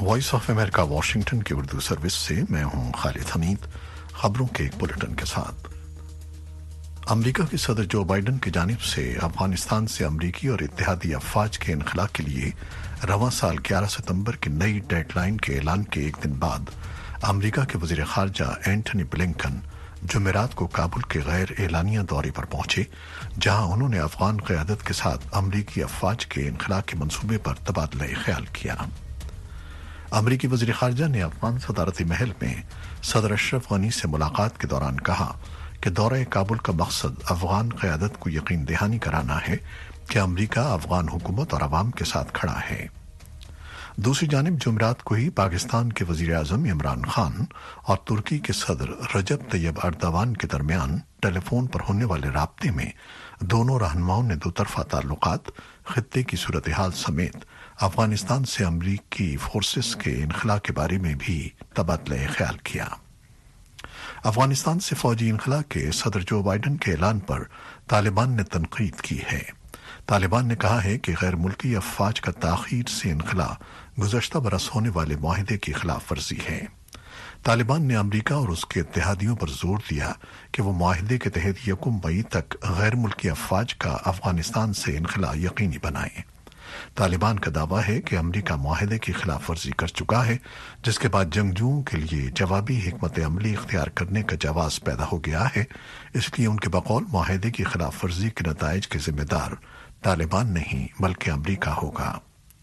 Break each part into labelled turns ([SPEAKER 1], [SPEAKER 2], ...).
[SPEAKER 1] Voice of America Washington की Urdu service से मैं हूं खालिद हमीद। खबरों के एक बुलेटिन के साथ। अमेरिका के सदर जो बाइडन की जानिब से अफगानिस्तान से अमेरिकी और इत्तेहादी अफवाज के इनखला के लिए रवां साल 11 सितंबर की नई डेडलाइन के ऐलान के एक दिन बाद अमेरिका के वजीर खारजा एंटनी ब्लिंकन जुमेरात को काबुल के गैर एलानिया दौरे पर पहुंचे, जहां उन्होंने अफगान क़यादत के साथ अमेरिकी अफवाज के इनखला के मंसूबे पर तबादला ख्याल किया। अमेरिकी वजीर खारजा ने अफगान सदारती महल में सदर अशरफ गनी से मुलाकात के दौरान कहा कि दौरा काबुल का मकसद अफगान क़यादत को यकीन दहानी कराना है कि अमेरिका अफगान हुकूमत और अवाम के साथ खड़ा है। दूसरी जानिब जुमेरात को ही पाकिस्तान के वजीर आजम इमरान खान और तुर्की के सदर रजब तैयब अर्दवान के दरमियान टेलीफोन पर होने वाले राब्ते में दोनों रहनुमाओं ने दोतरफा ताल्लुकात, खित्ते की सूरत हाल समेत अफगानिस्तान से अमरीकी फोर्सेस के इनखला के बारे में भी तबादला ख्याल किया। अफगानिस्तान से फौजी इनखला के सदर जो बाइडन के ऐलान पर तालिबान ने तनकीद की है। तालिबान ने कहा है कि गैर मुल्की अफवाज का ताखीर से इनखला गुज़श्ता बरस होने वाले मुआहदे की खिलाफ वर्जी है। तालिबान ने अमेरिका और उसके इत्तेहादियों पर जोर दिया कि वो मुआहदे के तहत 1 मई तक गैर मुल्की अफवाज का अफगानिस्तान से इनखला यकीनी बनाए। तालिबान का दावा है कि अमेरिका मुआहदे की खिलाफ वर्जी कर चुका है, जिसके बाद जंगजुओं के लिए जवाबी हिकमत अमली इख्तियार करने का जवाब पैदा हो गया है। इसलिए उनके बकौल मुआहदे की खिलाफ वर्जी के नताइज के जिम्मेदार तालिबान नहीं बल्कि अमेरिका होगा।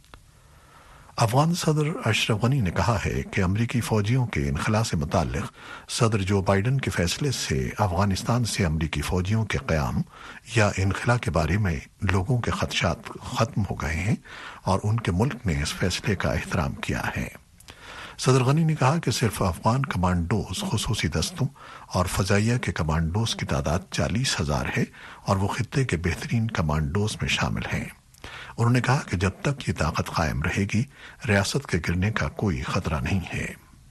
[SPEAKER 1] अफगान सदर अशरफ गनी ने कहा है कि अमरीकी फौजियों के इनखला से मुताल्लिक सदर जो बाइडन के फैसले से अफगानिस्तान से अमरीकी फौजियों के क़याम या इनखला के बारे में लोगों के खदशात खत्म हो गए हैं और उनके मुल्क ने इस फैसले का एहतराम किया है। सदर गनी ने कहा कि सिर्फ अफगान कमांडोज, खुसूसी दस्तों और फजाइया के कमांडोज की तादाद 40,000 है और वो खित्ते के बेहतरीन कमांडोज में शामिल हैं। उन्होंने कहा कि जब तक ये ताकत कायम रहेगी, रियासत के गिरने का कोई खतरा नहीं है।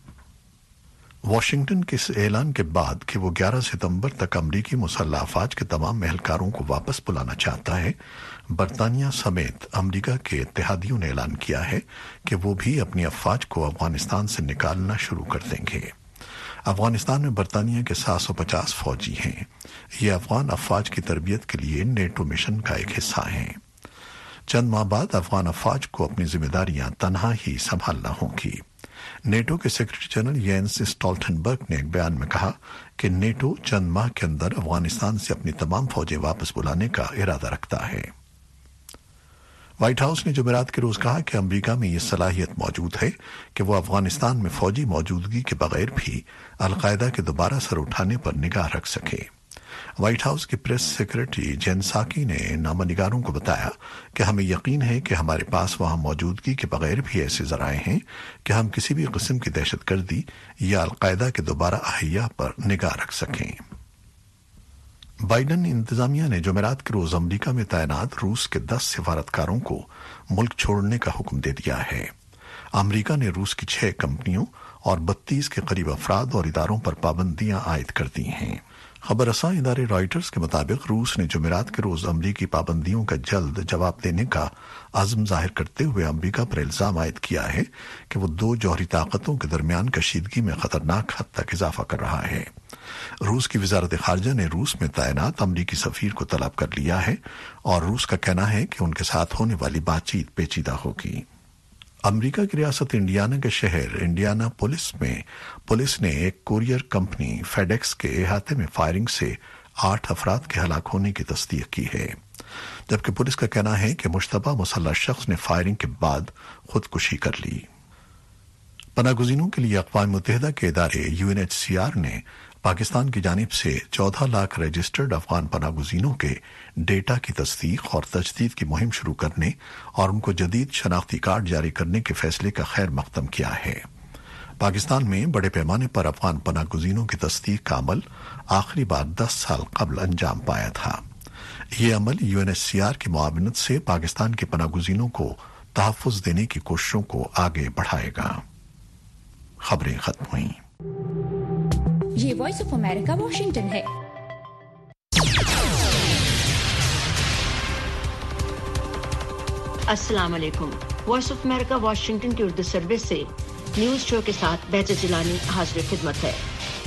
[SPEAKER 1] वाशिंगटन के इस ऐलान के बाद कि वो 11 सितंबर तक अमरीकी मुसल्लह अफवाज के तमाम एहलकारों को वापस बुलाना चाहता है, बरतानिया समेत अमरीका के इत्तेहादियों ने ऐलान किया है कि वो भी अपनी अफवाज को अफगानिस्तान से निकालना शुरू कर देंगे। अफगानिस्तान में बरतानिया के 750 फौजी हैं। ये अफगान अफवाज की तरबियत के लिए नेटो मिशन का एक हिस्सा हैं। चंद माह बाद अफगान अफवाज को अपनी जिम्मेदारियां तनहा ही संभालना होंगी। नेटो के सेक्रेटरी जनरल येंस स्टोल्टनबर्ग ने एक बयान में कहा कि नेटो चंद माह के अंदर अफगानिस्तान से अपनी तमाम फौजें वापस बुलाने का इरादा रखता है। व्हाइट हाउस ने जुमेरात के रोज कहा कि अमेरिका में यह सलाहियत मौजूद है कि वो अफगानिस्तान में फौजी मौजूदगी के बगैर भी अलकायदा के दोबारा सर उठाने पर निगाह रख सके। व्हाइट हाउस के प्रेस सेक्रेटरी जेन साकी ने नामनिगारों को बताया कि हमें यकीन है कि हमारे पास वहां मौजूदगी के बगैर भी ऐसे जराए हैं कि हम किसी भी किस्म की दहशतगर्दी या अलकायदा के दोबारा अहिया पर निगाह रख सकें। बाइडन इंतजामिया ने जुमेरात के रोज अमरीका में तैनात रूस के 10 सिफारतकारों को मुल्क छोड़ने का हुक्म दे दिया है। अमरीका ने रूस की 6 कंपनियों और 32 के करीब अफराद और इदारों पर पाबंदियां आयद कर दी हैं। खबर रसां इदारे रॉयटर्स के मुताबिक रूस ने जुमेरात के रोज अमरीकी पाबंदियों का जल्द जवाब देने का आज़म जाहिर करते हुए अमरीका पर इल्जाम आयद किया है कि वो 2 जौहरी ताकतों के दरमियान कशीदगी में खतरनाक हद तक इजाफा कर रहा है। रूस की वजारत खारजा ने रूस में तैनात अमरीकी सफीर को तलब कर लिया है और रूस का कहना है कि उनके साथ होने वाली बातचीत पेचीदा होगी। अमेरिका की रियासत इंडियाना के शहर इंडियाना में पुलिस ने एक कुरियर कंपनी फेडेक्स के अहाते में फायरिंग से 8 अफराद के हलाक होने की तस्दीक की है, जबकि पुलिस का कहना है कि मुश्तबा मुसल्लह शख्स ने फायरिंग के बाद खुदकुशी कर ली। पनाहगुज़ीनों के लिए अक़वाम मुत्तहिदा के इदारे UNHCR ने पाकिस्तान की जानिब से 14 लाख रजिस्टर्ड अफगान पनाहगुज़ीनों के डेटा की तस्दीक और तजदीद की मुहिम शुरू करने और उनको जदीद शनाख्ती कार्ड जारी करने के फैसले का खैर मकदम किया है। पाकिस्तान में बड़े पैमाने पर अफगान पनाहगुज़ीनों की तस्दीक का अमल आखिरी बार 10 साल कबल अंजाम पाया था। ये अमल UNHCR की मुआवनत से पाकिस्तान के पनाहगुज़ीनों को तहफ़्फ़ुज़ देने की कोशिशों को आगे बढ़ाएगा। खबरें खत्म हुई।
[SPEAKER 2] ये वॉइस ऑफ अमेरिका वाशिंगटन है।
[SPEAKER 3] अस्सलाम वालेकुम। वॉइस ऑफ अमेरिका वाशिंगटन की उर्दू सर्विस से نیوز شو کے ساتھ بہجت جیلانی حاضر خدمت ہے۔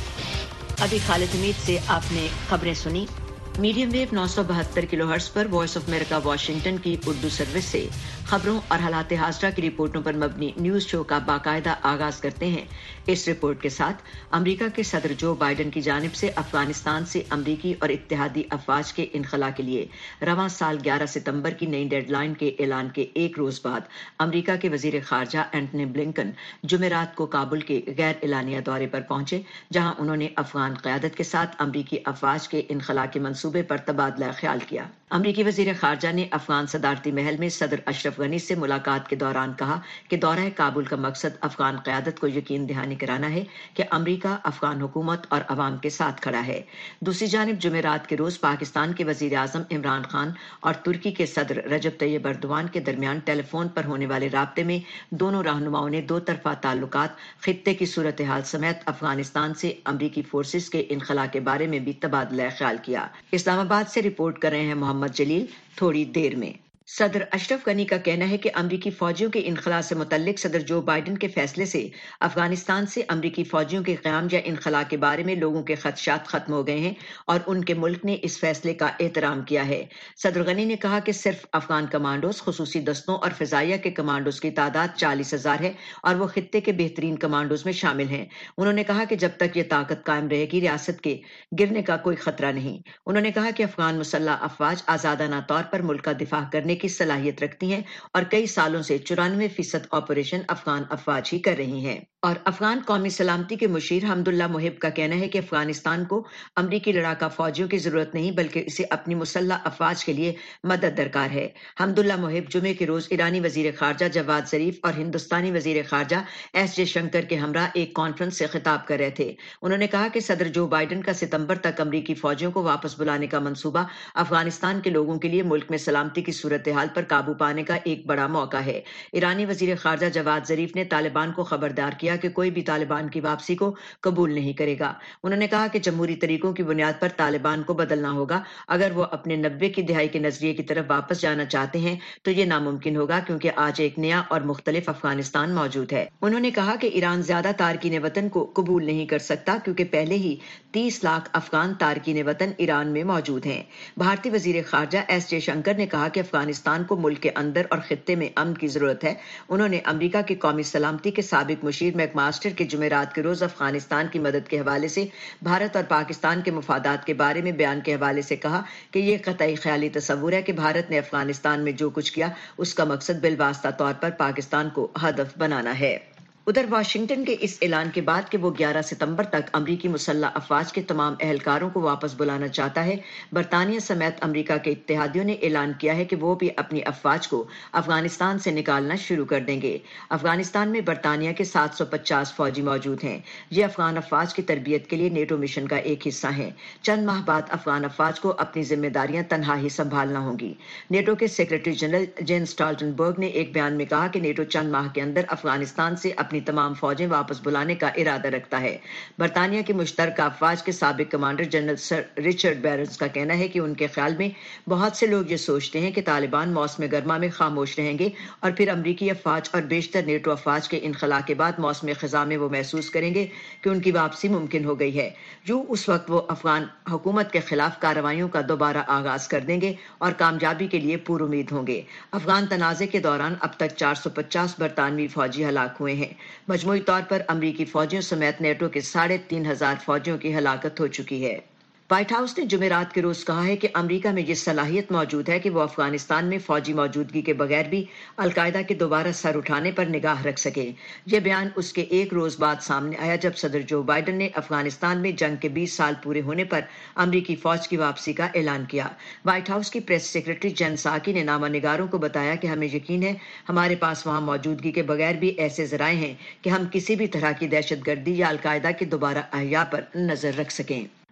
[SPEAKER 3] ابھی خالد حمید سے آپ نے خبریں سنی۔ میڈیم ویو 972 کلو ہرٹز پر وائس آف امریکہ واشنگٹن کی اردو سروس سے خبروں اور حالات حاضرہ کی رپورٹوں پر مبنی نیوز شو کا باقاعدہ آغاز کرتے ہیں۔ اس رپورٹ کے ساتھ امریکہ کے صدر جو بائیڈن کی جانب سے افغانستان سے امریکی اور اتحادی افواج کے انخلاء کے لیے رواں سال 11 ستمبر کی نئی ڈیڈ لائن کے اعلان کے ایک روز بعد امریکہ کے وزیر خارجہ اینٹنی بلنکن جمعرات کو کابل کے غیر اعلانیہ دورے پر پہنچے، جہاں انہوں نے افغان قیادت کے ساتھ امریکی افواج کے انخلاء کے منصوبے پر تبادلہ خیال کیا۔ امریکی وزیر خارجہ نے افغان صدارتی محل میں صدر اشرف غنی سے ملاقات کے دوران کہا کہ دورہ کابل کا مقصد افغان قیادت کو یقین دہانی کرانا ہے کہ امریکہ افغان حکومت اور عوام کے ساتھ کھڑا ہے۔ دوسری جانب جمعرات کے روز پاکستان کے وزیر اعظم عمران خان اور ترکی کے صدر رجب طیب ایردوان کے درمیان ٹیلی فون پر ہونے والے رابطے میں دونوں رہنماؤں نے دو طرفہ تعلقات، خطے کی صورتحال سمیت افغانستان سے امریکی فورسز کے انخلاء کے بارے میں بھی تبادلہ خیال کیا۔ اسلام آباد سے رپورٹ کر رہے ہیں محمد جلیل۔ تھوڑی دیر میں صدر اشرف غنی کا کہنا ہے کہ امریکی فوجیوں کے انخلاء سے متعلق صدر جو بائیڈن کے فیصلے سے افغانستان سے امریکی فوجیوں کے قیام یا انخلاء کے بارے میں لوگوں کے خدشات ختم ہو گئے ہیں اور ان کے ملک نے اس فیصلے کا احترام کیا ہے۔ صدر غنی نے کہا کہ صرف افغان کمانڈوز، خصوصی دستوں اور فضائیہ کے کمانڈوز کی تعداد 40,000 ہے اور وہ خطے کے بہترین کمانڈوز میں شامل ہیں۔ انہوں نے کہا کہ جب تک یہ طاقت قائم رہے گی ریاست کے گرنے کا کوئی خطرہ نہیں۔ انہوں نے کہا کہ افغان مسلح افواج آزادانہ طور پر ملک کا دفاع کرنے کی صلاحیت رکھتی ہیں اور کئی سالوں سے 94% آپریشن افغان افواج ہی کر رہی ہیں۔ اور افغان قومی سلامتی کے مشیر حمداللہ محب کا کہنا ہے کہ افغانستان کو امریکی لڑاکا فوجیوں کی ضرورت نہیں بلکہ اسے اپنی مسلح افواج کے لیے مدد درکار ہے۔ حمداللہ محب جمعے کے روز ایرانی وزیر خارجہ جواد ظریف اور ہندوستانی وزیر خارجہ ایس جے شنکر کے ہمراہ ایک کانفرنس سے خطاب کر رہے تھے۔ انہوں نے کہا کہ صدر جو بائیڈن کا ستمبر تک امریکی فوجیوں کو واپس بلانے کا منصوبہ افغانستان کے لوگوں کے لیے ملک میں سلامتی کی صورتحال پر قابو پانے کا ایک بڑا موقع ہے۔ ایرانی وزیر خارجہ جواد ظریف نے طالبان کو خبردار کیا کہ کوئی بھی طالبان کی واپسی کو قبول نہیں کرے گا۔ انہوں نے کہا کہ جمہوری طریقوں کی بنیاد پر طالبان کو بدلنا ہوگا۔ اگر وہ اپنے 90 کی دہائی کے نظریے کی طرف واپس جانا چاہتے ہیں تو یہ ناممکن ہوگا کیونکہ آج ایک نیا اور مختلف افغانستان موجود ہے۔ انہوں نے کہا کہ ایران زیادہ تارکین وطن کو قبول نہیں کر سکتا کیونکہ پہلے ہی 30 لاکھ افغان تارکین وطن ایران میں موجود ہیں۔ بھارتی وزیر خارجہ ایس جے شنکر نے کہا کہ افغانستان کو ملک کے اندر اور خطے میں امن کی ضرورت ہے۔ انہوں نے امریکہ کے قومی سلامتی کے سابق مشیر میک ماسٹر کے جمعرات کے روز افغانستان کی مدد کے حوالے سے بھارت اور پاکستان کے مفادات کے بارے میں بیان کے حوالے سے کہا کہ یہ قطعی خیالی تصور ہے کہ بھارت نے افغانستان میں جو کچھ کیا اس کا مقصد بالواسطہ طور پر پاکستان کو ہدف بنانا ہے۔ ادھر واشنگٹن کے اس اعلان کے بعد کہ وہ 11 ستمبر تک امریکی مسلح افواج کے تمام اہلکاروں کو واپس بلانا چاہتا ہے، برطانیہ سمیت امریکہ کے اتحادیوں نے اعلان کیا ہے کہ وہ بھی اپنی افواج کو افغانستان سے نکالنا شروع کر دیں گے۔ افغانستان میں برطانیہ کے 750 فوجی موجود ہیں۔ یہ افغان افواج کی تربیت کے لیے نیٹو مشن کا ایک حصہ ہیں۔ چند ماہ بعد افغان افواج کو اپنی ذمہ داریاں تنہا ہی سنبھالنا ہوں گی۔ نیٹو کے سیکریٹری جنرل جینس اسٹالٹنبرگ نے ایک بیان میں کہا کہ نیٹو چند ماہ کے اندر افغانستان سے اپنی تمام فوجیں واپس بلانے کا ارادہ رکھتا ہے۔ برطانیہ کی مشترکہ افواج کے سابق commander general Sir Richard Barrons کا کہنا ہے کہ ان کے خیال میں بہت سے لوگ یہ سوچتے ہیں کہ طالبان موسم گرما میں خاموش رہیں گے اور پھر امریکی افواج اور بیشتر نیٹو افواج کے انخلاء کے بعد موسم خزاں میں وہ محسوس کریں گے کہ ان کی واپسی ممکن ہو گئی ہے۔ اس وقت وہ افغان حکومت کے خلاف کارروائیوں کا دوبارہ آغاز کر دیں گے اور کامیابی کے لیے پُر امید ہوں گے۔ افغان تنازع کے دوران اب تک 450 برطانوی فوجی ہلاک ہوئے ہیں۔ مجموعی طور پر امریکی فوجیوں سمیت نیٹو کے 3,500 فوجیوں کی ہلاکت ہو چکی ہے۔ وائٹ ہاؤس نے جمعرات کے روز کہا ہے کہ امریکہ میں یہ صلاحیت موجود ہے کہ وہ افغانستان میں فوجی موجودگی کے بغیر بھی القاعدہ کے دوبارہ سر اٹھانے پر نگاہ رکھ سکے۔ یہ بیان اس کے ایک روز بعد سامنے آیا جب صدر جو بائیڈن نے افغانستان میں جنگ کے 20 سال پورے ہونے پر امریکی فوج کی واپسی کا اعلان کیا۔ وائٹ ہاؤس کی پریس سیکرٹری جین ساکی نے نامہ نگاروں کو بتایا کہ ہمیں یقین ہے ہمارے پاس وہاں موجودگی کے بغیر بھی ایسے ذرائع ہیں کہ ہم کسی بھی طرح کی دہشت گردی یا القاعدہ کے دوبارہ احیا پر نظر رکھ سکیں۔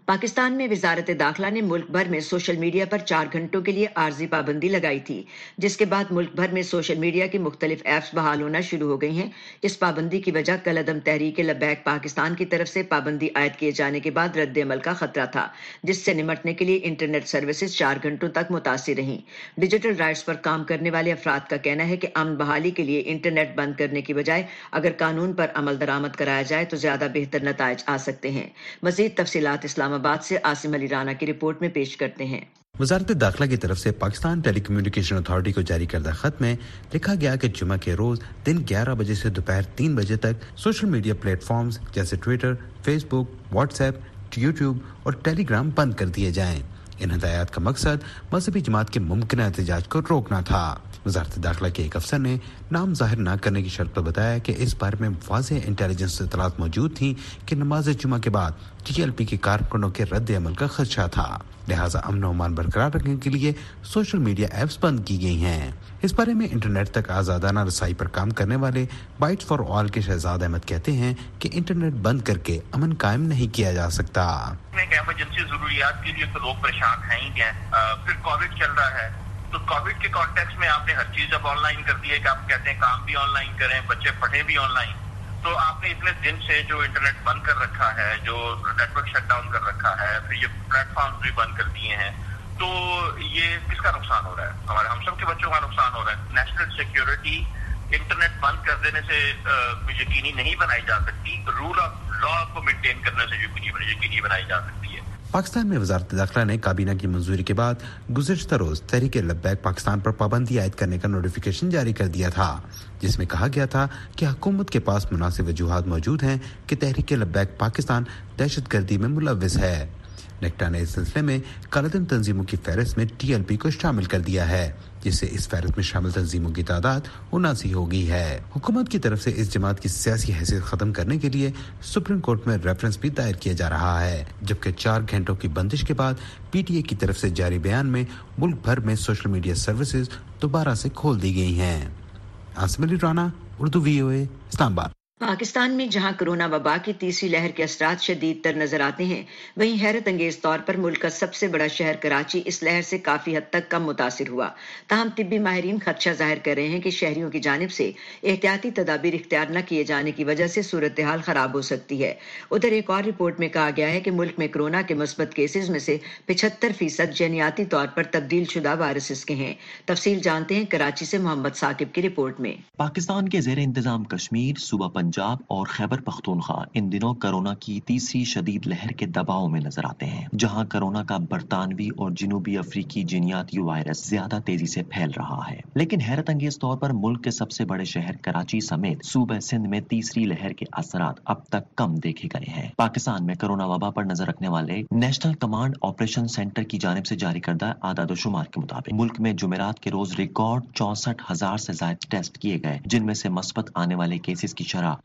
[SPEAKER 3] पाकिस्तान में वजारत दाखिला ने मुल्क भर में सोशल मीडिया पर 4 घंटों के लिए आर्जी पाबंदी लगाई थी, जिसके बाद मुल्क भर में सोशल मीडिया की मुख्तलिफ ऐप्स बहाल होना शुरू हो गई हैं। इस पाबंदी की वजह कलअदम तहरीक लब्बैक पाकिस्तान की तरफ से पाबंदी आयद किए जाने के बाद रद्द अमल का खतरा था, जिससे निमटने के लिए इंटरनेट सर्विसेज 4 घंटों तक मुतासिर रहीं। डिजिटल राइट्स पर काम करने वाले अफराद का कहना है कि अमन बहाली के लिए इंटरनेट बंद करने की बजाय अगर कानून पर अमल दरामद कराया जाए तो ज्यादा बेहतर नताइज आ सकते हैं। मजीद तफसीलात इस्लामाबाद से आसिम अली राना की रिपोर्ट में पेश करते हैं।
[SPEAKER 4] वजारत दाखिला की तरफ से पाकिस्तान टेली कम्युनिकेशन अथॉरिटी को जारी करदा खत में लिखा गया कि जुमा के रोज दिन 11 बजे से दोपहर 3 बजे तक सोशल मीडिया प्लेटफॉर्म्स जैसे ट्विटर, फेसबुक, व्हाट्सएप, यूट्यूब और टेलीग्राम बंद कर दिए जाएं। इन हिदायत का मकसद मजहबी जमात के मुमकिन एहतजाज को रोकना था। वजारत दाखिला के एक अफसर ने नाम जाहिर न करने की शर्त पर बताया कि इस बारे में वाज़ेह इंटेलिजेंस इत्तलात मौजूद थी कि नमाज जुमा के बाद TLP के कारकुनों के रद्द अमल का खदशा था, लिहाजा अमन और अमान बरकरार रखने के लिए सोशल मीडिया ऐप्स बंद की गई हैं। इस बारे में इंटरनेट तक आज़ादाना रसाई पर काम करने वाले बाइट्स फॉर ऑल के शहजाद अहमद कहते हैं कि इंटरनेट बंद करके अमन कायम नहीं किया जा सकता।
[SPEAKER 5] इमरजेंसी जरूरियात के लिए तो लोग परेशान हैं ही हैं। फिर कोविड चल रहा है, तो कोविड के कॉन्टेक्स्ट में आपने हर चीज अब ऑनलाइन कर दी है कि आप कहते हैं काम भी ऑनलाइन करें, बच्चे पढ़े भी ऑनलाइन। तो आपने इतने दिन से जो इंटरनेट बंद कर रखा है, जो नेटवर्क शट डाउन कर रखा है, फिर ये प्लेटफॉर्म भी बंद कर दिए हैं, तो ये किसका नुकसान हो रहा है? हमारे हम सब के बच्चों का नुकसान हो रहा है। नेशनल सिक्योरिटी इंटरनेट बंद कर देने से यकीनी नहीं बनाई जा सकती, रूल ऑफ लॉ को मेंटेन करने से यकीनी बनाई जा सकती है।
[SPEAKER 4] पाकिस्तान में वजारत दाखिला ने काबीना की मंजूरी के बाद गुज़िश्ता रोज तहरीक लब्बैक पाकिस्तान पर पाबंदी आयद करने का नोटिफिकेशन जारी कर दिया था, जिसमें कहा गया था कि हुकूमत के पास मुनासिब वजूहात मौजूद हैं कि तहरीक लब्बैक पाकिस्तान दहशतगर्दी में मुलव्विस है। नेक्टा ने इस सिलसिले में कलअदम तंजीमों की फहरिस्त में TLP को शामिल कर दिया है, जिससे इस फहरिस्त में शामिल तंजीमों की तादाद 79 हो गई है। हुकूमत की तरफ से इस जमात की सियासी हैसियत खत्म करने के लिए सुप्रीम कोर्ट में रेफरेंस भी दायर किया जा रहा है, जबकि 4 घंटों की बंदिश के बाद PTA की तरफ से जारी बयान में मुल्क भर में सोशल मीडिया सर्विसेज दोबारा से खोल दी गई हैं। आसिम अली राना, उर्दू VOA, इस्लामाबाद।
[SPEAKER 3] पाकिस्तान में जहां कोरोना वबा की तीसरी लहर के असरात शदीद तर नजर आते हैं, वहीं हैरत अंगेज तौर पर मुल्क का सबसे बड़ा शहर कराची इस लहर से काफी हद तक कम मुतासिर हुआ। ताहम तिब्बी माहिरीन खदशा जाहिर कर रहे हैं कि शहरियों की जानिब से एहतियाती तदाबीर इख्तियार न किए जाने की वजह से सूरत हाल खराब हो सकती है। उधर एक और रिपोर्ट में कहा गया है कि मुल्क में कोरोना के मुस्बत केसेज में से 75% जनियाती तौर पर तब्दील शुदा वायरसेस के हैं। तफसील जानते हैं कराची से मोहम्मद साकिब की रिपोर्ट में।
[SPEAKER 6] पाकिस्तान के ज़ेर इंतजाम कश्मीर, सूबा पंजाब और खैबर पख्तूनख्वा इन दिनों कोरोना की तीसरी शदीद लहर के दबाव में नजर आते हैं, जहां कोरोना का बरतानवी और जनूबी अफ्रीकी जीनियाती वायरस ज्यादा तेजी से फैल रहा है। लेकिन हैरत अंगेज तौर पर मुल्क के सबसे बड़े शहर कराची समेत सूबा सिंध में तीसरी लहर के असरात अब तक कम देखे गए हैं। पाकिस्तान में कोरोना वबा पर नजर रखने वाले नेशनल कमांड ऑपरेशन सेंटर की जानिब से जारी करदा आदाद-ओ-शुमार के मुताबिक मुल्क में जुमेरात के रोज रिकॉर्ड 64,000 से ज्यादा टेस्ट किए गए, जिनमें से मस्बत आने वाले केसेस की शरह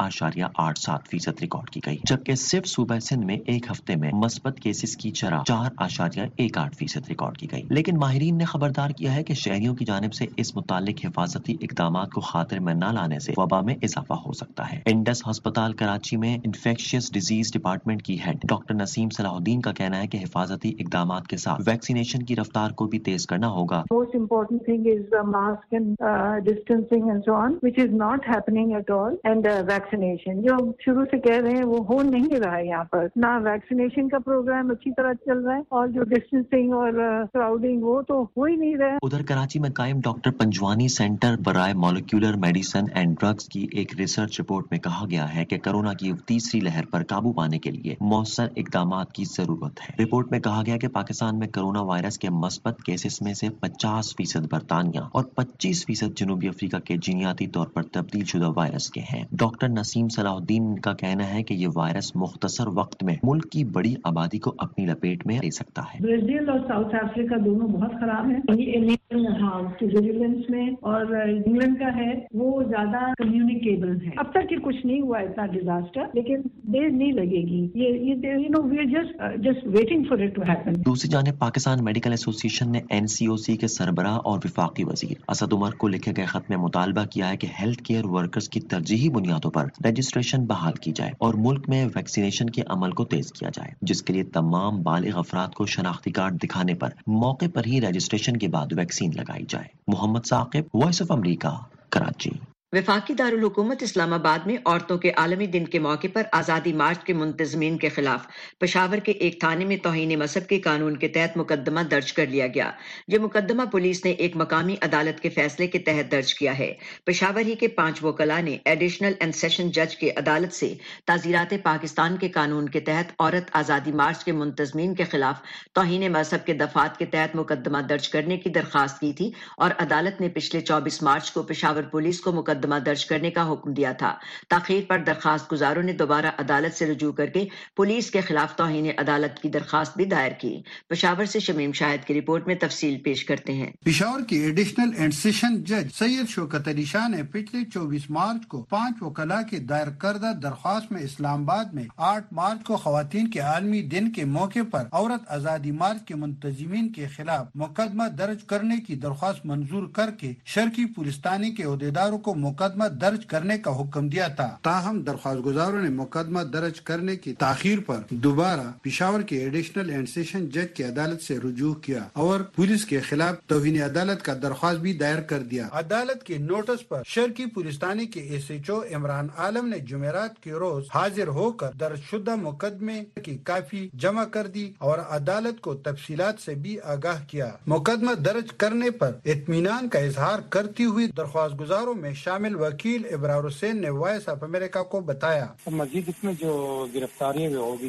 [SPEAKER 6] 8.87% रिकॉर्ड की गई, जबकि सिर्फ सूबा सिंध में एक हफ्ते में मस्बत केसेस की शरह 4.18% रिकॉर्ड की गई। लेकिन माहिरीन ने खबरदार किया है कि शहरियों की जानिब से इस मुतालिक हिफाजती इकदाम को खातिर में न लाने से वबा में इजाफा हो सकता है। इंडस अस्पताल कराची में इन्फेक्शियस डिजीज डिपार्टमेंट की हेड डॉक्टर नसीम सलाहुद्दीन का कहना है कि हिफाजती इकदाम के साथ वैक्सीनेशन की रफ्तार को भी तेज करना होगा।
[SPEAKER 7] Most important thing is the mask and distancing and so on, which is not happening at all, and vaccination जो शुरू से कह रहे हैं वो हो नहीं रहा है। यहाँ पर ना वैक्सीनेशन का प्रोग्राम अच्छी तरह चल रहा है और जो डिस्टेंसिंग और क्राउडिंग वो तो हो ही नहीं रहा है।
[SPEAKER 6] उधर कराची में कायम डॉक्टर पंजवानी सेंटर बराए मॉलिक्यूलर मेडिसिन एंड ड्रग्स की एक रिसर्च रिपोर्ट में कहा गया है कि कोरोना की तीसरी लहर पर काबू पाने के लिए मौसर इकदामात की जरूरत है। रिपोर्ट में कहा गया कि पाकिस्तान में कोरोना वायरस के मस्बत केसेस में से 50% बरतानिया और 25% जनूबी अफ्रीका के जीनियाती तौर पर तब्दील शुदा वायरस के हैं। डॉक्टर नसीम सलाहुद्दीन का कहना है कि ये वायरस मुख्तसर वक्त में मुल्क की बड़ी आबादी को अपनी लपेट में ले सकता है।
[SPEAKER 7] ब्राजील और साउथ अफ्रीका दोनों बहुत खराब है विजिलेंस में, और इंग्लैंड का है वो ज्यादा कम्युनिकेबल है। अब तक ये कुछ नहीं हुआ इतना डिजास्टर, लेकिन देर नहीं लगेगी। ये you know we are just waiting for it to happen.
[SPEAKER 6] दूसरी जानिब पाकिस्तान मेडिकल एसोसिएशन ने NCOC के सरबराह और विफाकी वजीर असद उमर को लिखे गए खत में मुतालबा किया है कि हेल्थ केयर वर्कर्स की तरजीही بنیادوں پر رجسٹریشن بحال کی جائے اور ملک میں ویکسینیشن کے عمل کو تیز کیا جائے، جس کے لیے تمام بالغ افراد کو شناختی کارڈ دکھانے پر موقع پر ہی رجسٹریشن کے بعد ویکسین لگائی جائے۔ Muhammad Saqib, Voice of America, Karachi.
[SPEAKER 3] وفاقی دارالحکومت اسلام آباد میں عورتوں کے عالمی دن کے موقع پر آزادی مارچ کے منتظمین کے خلاف پشاور کے ایک تھانے میں توہین مذہب کے قانون کے تحت مقدمہ درج کر لیا گیا۔ یہ مقدمہ پولیس نے ایک مقامی عدالت کے فیصلے کے تحت درج کیا ہے۔ پشاور ہی کے 5 وکلاء نے ایڈیشنل اینڈ سیشن جج کے عدالت سے تعزیرات پاکستان کے قانون کے تحت عورت آزادی مارچ کے منتظمین کے خلاف توہین مذہب کے دفعات کے تحت مقدمہ درج کرنے کی درخواست کی تھی اور عدالت نے پچھلے 24 مارچ کو پشاور پولیس کو مقدمہ درج کرنے کا حکم دیا تھا۔ تاخیر پر درخواست گزاروں نے دوبارہ عدالت سے رجوع کر کے پولیس کے خلاف توہین عدالت کی درخواست بھی دائر کی۔ پشاور سے شمیم شاہد کی رپورٹ میں تفصیل پیش کرتے ہیں۔
[SPEAKER 8] پشاور کی ایڈیشنل اینڈ سیشن جج سید شوکت علی شاہ نے پچھلے 24 مارچ کو 5 وکلاء کی دائر کردہ درخواست میں اسلام آباد میں 8 مارچ کو خواتین کے عالمی دن کے موقع پر عورت آزادی مارچ کے منتظمین کے خلاف مقدمہ درج کرنے کی درخواست منظور کر کے شرقی پولیس تھانے کے عہدیداروں کو مقدمہ درج کرنے کا حکم دیا تھا۔ تاہم درخواست گزاروں نے مقدمہ درج کرنے کی تاخیر پر دوبارہ پشاور کے ایڈیشنل اینڈ سیشن جج کی عدالت سے رجوع کیا اور پولیس کے خلاف توہین عدالت کا درخواست بھی دائر کر دیا۔ عدالت کے نوٹس پر شرقی پولیس تھانے کے SHO عمران عالم نے جمعرات کے روز حاضر ہو کر درج شدہ مقدمے کی کاپی جمع کر دی اور عدالت کو تفصیلات سے بھی آگاہ کیا۔ مقدمہ درج کرنے پر اطمینان کا اظہار کرتی ہوئی درخواست گزاروں میں شامل وکیل ابرار حسین نے وائس آف امریکہ کو بتایا،
[SPEAKER 9] مزید اس میں جو گرفتاری ہوگی،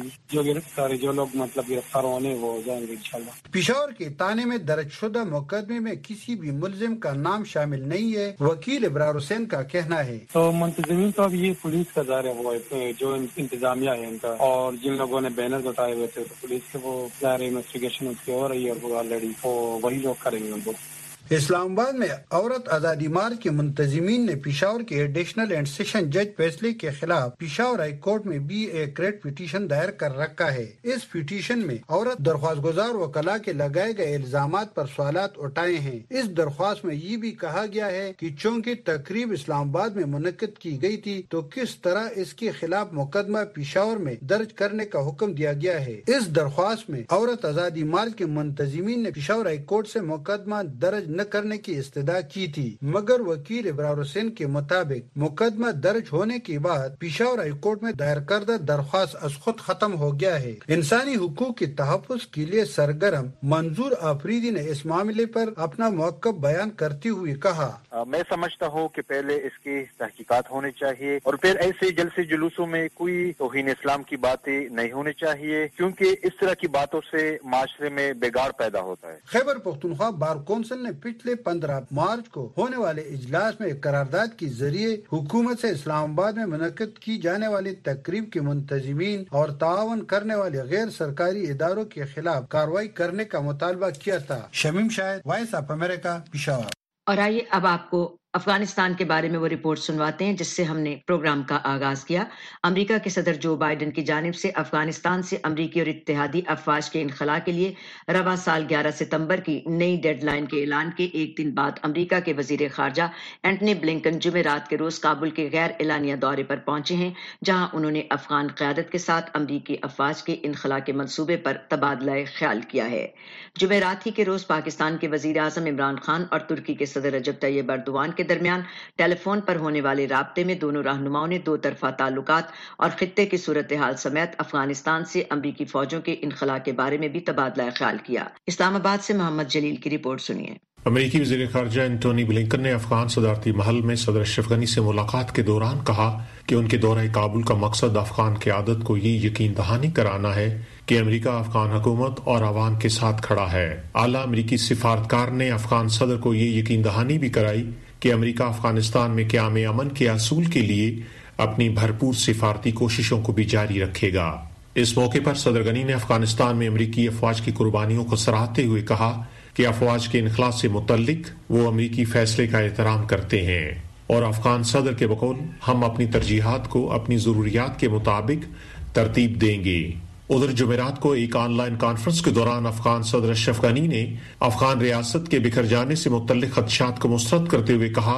[SPEAKER 9] جو لوگ گرفتار ہونے وہ ہو جائیں گے انشاءاللہ۔
[SPEAKER 8] پشاور کے تانے میں درج شدہ مقدمے میں کسی بھی ملزم کا نام شامل نہیں ہے، وکیل ابرار حسین کا کہنا ہے۔
[SPEAKER 9] تو منتظمین تو اب یہ پولیس کا ظاہر ہوا ہے، جو انتظامیہ ہے ان کا، اور جن لوگوں نے بینر بتائے ہوئے تھے تو پولیس کے وہ ظاہر انویسٹیگیشن اس کی ہو رہی ہے اور وہ آلریڈی وہی لوگ کریں گے ان کو۔
[SPEAKER 8] اسلام آباد میں عورت آزادی مارچ کے منتظمین نے پشاور کے ایڈیشنل اینڈ سیشن جج فیصلے کے خلاف پشاور ہائی کورٹ میں بھی ایک ریٹ پٹیشن دائر کر رکھا ہے۔ اس پٹیشن میں عورت درخواست گزار وکلاء کے لگائے گئے الزامات پر سوالات اٹھائے ہیں۔ اس درخواست میں یہ بھی کہا گیا ہے کہ چونکہ تقریب اسلام آباد میں منعقد کی گئی تھی تو کس طرح اس کے خلاف مقدمہ پشاور میں درج کرنے کا حکم دیا گیا ہے۔ اس درخواست میں عورت آزادی مارچ کے منتظمین نے پشاور ہائی کورٹ سے مقدمہ درج نہ کرنے کی استدعا کی تھی، مگر وکیل ابرار حسین کے مطابق مقدمہ درج ہونے کے بعد پشاور ہائی کورٹ میں دائر کردہ درخواست از خود ختم ہو گیا ہے۔ انسانی حقوق کے تحفظ کے لیے سرگرم منظور آفریدی نے اس معاملے پر اپنا موقف بیان کرتے ہوئے کہا،
[SPEAKER 10] میں سمجھتا ہوں کہ پہلے اس کی تحقیقات ہونی چاہیے اور پھر ایسے جلسے جلوسوں میں کوئی توہین اسلام کی باتیں نہیں ہونی چاہیے، کیونکہ اس طرح کی باتوں سے معاشرے میں بگاڑ پیدا ہوتا ہے۔
[SPEAKER 8] خیبر پختونخوا بار کونسل نے پچھلے 15 مارچ کو ہونے والے اجلاس میں قرارداد کے ذریعے حکومت سے اسلام آباد میں منعقد کی جانے والی تقریب کے منتظمین اور تعاون کرنے والے غیر سرکاری اداروں کے خلاف کارروائی کرنے کا مطالبہ کیا تھا۔ Shamim Shahid, Voice of America, Peshawar.
[SPEAKER 3] اور آئیے اب آپ کو افغانستان کے بارے میں وہ رپورٹ سنواتے ہیں جس سے ہم نے پروگرام کا آغاز کیا۔ امریکہ کے صدر جو بائیڈن کی جانب سے افغانستان سے امریکی اور اتحادی افواج کے انخلاء کے لیے رواں سال 11 ستمبر کی نئی ڈیڈ لائن کے اعلان کے ایک دن بعد امریکہ کے وزیر خارجہ اینٹنی بلنکن جمعرات کے روز کابل کے غیر اعلانیہ دورے پر پہنچے ہیں، جہاں انہوں نے افغان قیادت کے ساتھ امریکی افواج کے انخلاء کے منصوبے پر تبادلہ خیال کیا ہے۔ جمعرات ہی کے روز پاکستان کے وزیر اعظم عمران خان اور ترکی کے صدر رجب طیب ایردوان کے درمیان ٹیلی فون پر ہونے والے رابطے میں دونوں رہنماؤں نے دو طرفہ تعلقات اور خطے کی صورتحال سمیت افغانستان سے امریکی فوجوں کے انخلاء کے بارے میں بھی تبادلہ خیال کیا۔ اسلام آباد سے محمد جلیل کی رپورٹ سنیے۔
[SPEAKER 11] امریکی وزیر خارجہ اینٹونی بلنکن نے افغان صدارتی محل میں صدر اشرف غنی سے ملاقات کے دوران کہا کہ ان کے دورہ کابل کا مقصد افغان قیادت کو یہ یقین دہانی کرانا ہے کہ امریکہ افغان حکومت اور عوام کے ساتھ کھڑا ہے۔ اعلیٰ امریکی سفارتکار نے افغان صدر کو یہ یقین دہانی بھی کرائی کہ امریکہ افغانستان میں قیام امن کے اصول کے لیے اپنی بھرپور سفارتی کوششوں کو بھی جاری رکھے گا۔ اس موقع پر صدر غنی نے افغانستان میں امریکی افواج کی قربانیوں کو سراہتے ہوئے کہا کہ افواج کے انخلاء سے متعلق وہ امریکی فیصلے کا احترام کرتے ہیں، اور افغان صدر کے بقول ہم اپنی ترجیحات کو اپنی ضروریات کے مطابق ترتیب دیں گے۔ ادھر جمعرات کو ایک آن لائن کانفرنس کے دوران افغان صدر اشرف غنی نے افغان ریاست کے بکھر جانے سے متعلق خدشات کو مسترد کرتے ہوئے کہا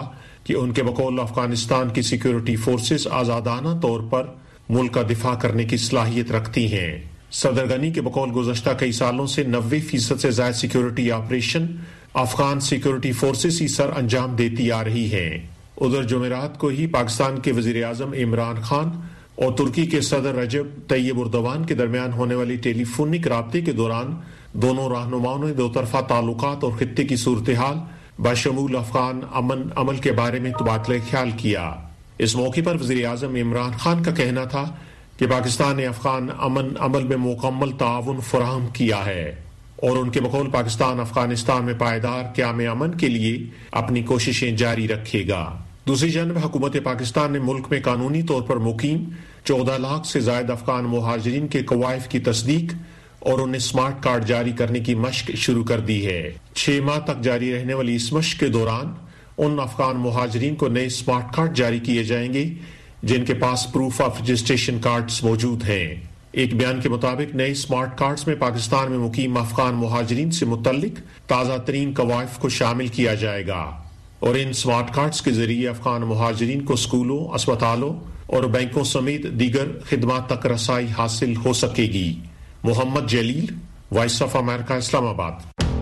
[SPEAKER 11] کہ ان کے بقول افغانستان کی سیکیورٹی فورسز آزادانہ طور پر ملک کا دفاع کرنے کی صلاحیت رکھتی ہیں۔ صدر غنی کے بقول گزشتہ کئی سالوں سے 90% سے زائد security operation Afghan security forces ہی سر انجام دیتی آ رہی ہیں۔ ادھر جمعرات کو ہی پاکستان کے وزیر اعظم عمران خان اور ترکی کے صدر رجب طیب اردوان کے درمیان ہونے والی ٹیلی فونک رابطے کے دوران دونوں رہنماؤں نے دو طرفہ تعلقات اور خطے کی صورتحال بشمول افغان امن عمل کے بارے میں تبادلہ خیال کیا۔ اس موقع پر وزیر اعظم عمران خان کا کہنا تھا کہ پاکستان نے افغان امن عمل میں مکمل تعاون فراہم کیا ہے اور ان کے بقول پاکستان افغانستان میں پائیدار قیام امن کے لیے اپنی کوششیں جاری رکھے گا۔ دوسری جانب حکومت پاکستان نے ملک میں قانونی طور پر مقیم 14 لاکھ سے زائد افغان مہاجرین کے کوائف کی تصدیق اور انہیں سمارٹ کارڈ جاری کرنے کی مشق شروع کر دی ہے۔ 6 ماہ تک جاری رہنے والی اس مشق کے دوران ان افغان مہاجرین کو نئے سمارٹ کارڈ جاری کیے جائیں گے جن کے پاس پروف آف رجسٹریشن کارڈز موجود ہیں۔ ایک بیان کے مطابق نئے سمارٹ کارڈز میں پاکستان میں مقیم افغان مہاجرین سے متعلق تازہ ترین کوائف کو شامل کیا جائے گا اور ان سمارٹ کارڈز کے ذریعے افغان مہاجرین کو اسکولوں، اسپتالوں اور بینکوں سمیت دیگر خدمات تک رسائی حاصل ہو سکے گی۔ محمد جلیل، وائس آف امریکہ، اسلام آباد۔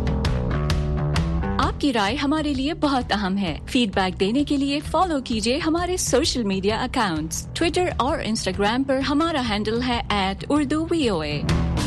[SPEAKER 12] آپ کی رائے ہمارے لیے بہت اہم ہے۔ فیڈ بیک دینے کے لیے فالو کیجیے ہمارے سوشل میڈیا اکاؤنٹس۔ ٹویٹر اور انسٹاگرام پر ہمارا ہینڈل ہے @UrduVOA۔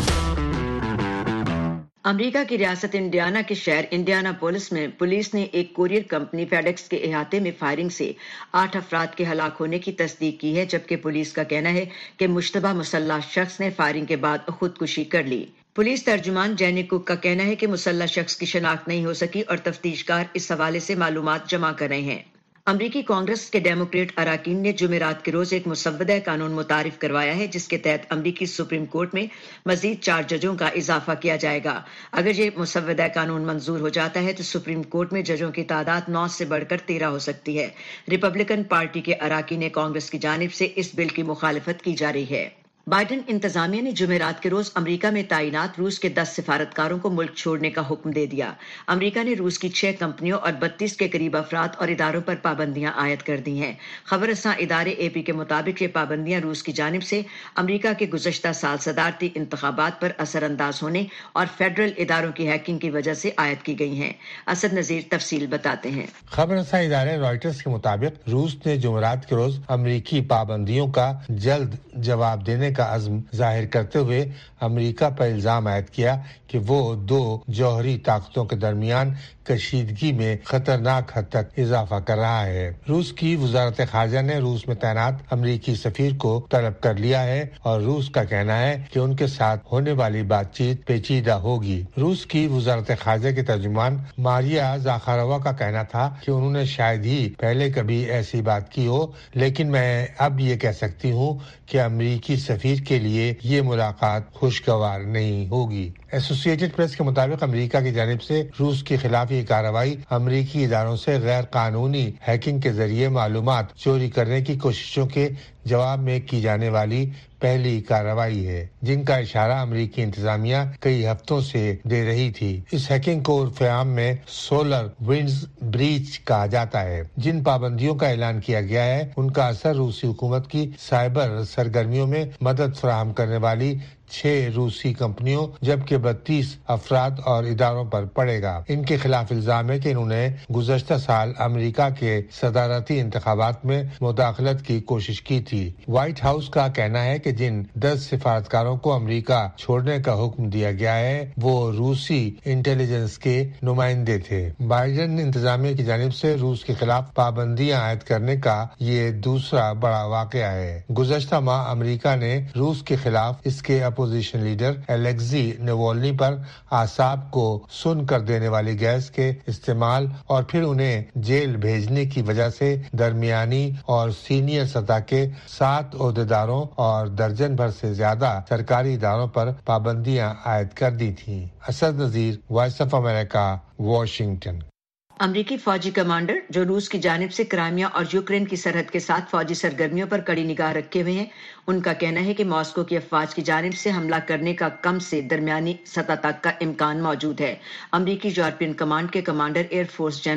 [SPEAKER 3] امریکہ کی ریاست انڈیانا کے شہر انڈیانا پولس میں پولیس نے ایک کوریئر کمپنی فیڈیکس کے احاطے میں فائرنگ سے 8 افراد کے ہلاک ہونے کی تصدیق کی ہے، جبکہ پولیس کا کہنا ہے کہ مشتبہ مسلح شخص نے فائرنگ کے بعد خودکشی کر لی۔ پولیس ترجمان جینی کوک کا کہنا ہے کہ مسلح شخص کی شناخت نہیں ہو سکی اور تفتیش کار اس حوالے سے معلومات جمع کر رہے ہیں۔ امریکی کانگریس کے ڈیموکریٹ اراکین نے جمعرات کے روز ایک مسودہ قانون متعارف کروایا ہے جس کے تحت امریکی سپریم کورٹ میں مزید 4 ججوں کا اضافہ کیا جائے گا۔ اگر یہ مسودہ قانون منظور ہو جاتا ہے تو سپریم کورٹ میں ججوں کی تعداد 9 سے بڑھ کر 13 ہو سکتی ہے۔ ریپبلکن پارٹی کے اراکین کانگریس کی جانب سے اس بل کی مخالفت کی جا رہی ہے۔ بائیڈن انتظامیہ نے جمعرات کے روز امریکہ میں تعینات روس کے 10 سفارتکاروں کو ملک چھوڑنے کا حکم دے دیا۔ امریکہ نے روس کی 6 کمپنیوں اور 32 کے قریب افراد اور اداروں پر پابندیاں عائد کر دی ہیں۔ خبر رساں ادارے AP کے مطابق یہ پابندیاں روس کی جانب سے امریکہ کے گزشتہ سال صدارتی انتخابات پر اثر انداز ہونے اور فیڈرل اداروں کی ہیکنگ کی وجہ سے عائد کی گئی ہیں۔ اسد نذیر تفصیل بتاتے ہیں۔
[SPEAKER 13] خبر رساں ادارے رائٹرز کے مطابق روس نے جمعرات کے روز امریکی پابندیوں کا جلد جواب دینے کا عزم ظاہر کرتے ہوئے امریکہ پر الزام عائد کیا کہ وہ 2 جوہری طاقتوں کے درمیان کشیدگی میں خطرناک حد تک اضافہ کر رہا ہے۔ روس کی وزارت خارجہ نے روس میں تعینات امریکی سفیر کو طلب کر لیا ہے اور روس کا کہنا ہے کہ ان کے ساتھ ہونے والی بات چیت پیچیدہ ہوگی۔ روس کی وزارت خارجہ کے ترجمان ماریا زاخاروا کا کہنا تھا کہ انہوں نے شاید ہی پہلے کبھی ایسی بات کی ہو، لیکن میں اب یہ کہہ سکتی ہوں کہ امریکی سفیر کے لیے یہ ملاقات خوشگوار نہیں ہوگی۔ ایسوسیٹڈ پریس کے مطابق امریکہ کی جانب سے روس کے خلاف یہ کارروائی امریکی اداروں سے غیر قانونی ہیکنگ کے ذریعے معلومات چوری کرنے کی کوششوں کے جواب میں کی جانے والی پہلی کارروائی ہے، جن کا اشارہ امریکی انتظامیہ کئی ہفتوں سے دے رہی تھی۔ اس ہیکنگ کو عرف عام میں سولر ونڈز بریچ کہا جاتا ہے۔ جن پابندیوں کا اعلان کیا گیا ہے ان کا اثر روسی حکومت کی سائبر سرگرمیوں میں مدد فراہم کرنے والی 6 روسی کمپنیوں جبکہ 32 افراد اور اداروں پر پڑے گا۔ ان کے خلاف الزام ہے کہ انہوں نے گزشتہ سال امریکہ کے صدارتی انتخابات میں مداخلت کی کوشش کی تھی۔ وائٹ ہاؤس کا کہنا ہے کہ جن 10 سفارتکاروں کو امریکہ چھوڑنے کا حکم دیا گیا ہے وہ روسی انٹیلیجنس کے نمائندے تھے۔ بائیڈن انتظامیہ کی جانب سے روس کے خلاف پابندیاں عائد کرنے کا یہ دوسرا بڑا واقعہ ہے۔ گزشتہ ماہ امریکہ نے روس کے خلاف اس کے اپوزیشن لیڈر الیگزی نوالنی پر اعصاب کو سن کر دینے والی گیس کے استعمال اور پھر انہیں جیل بھیجنے کی وجہ سے درمیانی اور سینئر سطح کے 7 عہدیداروں اور درجن بھر سے زیادہ سرکاری اداروں پر پابندیاں عائد کر دی تھیں۔ Asad Nazir, Voice of America, Washington.
[SPEAKER 3] امریکی فوجی کمانڈر جو روس کی جانب سے کرائمیا اور یوکرین کی سرحد کے ساتھ فوجی سرگرمیوں پر کڑی نگاہ رکھے ہوئے ہیں، ان کا کہنا ہے کہ ماسکو کی افواج کی جانب سے حملہ کرنے کا کم سے درمیانی سطح تک کا امکان موجود ہے۔ امریکی یورپین کمانڈ کے commander air force general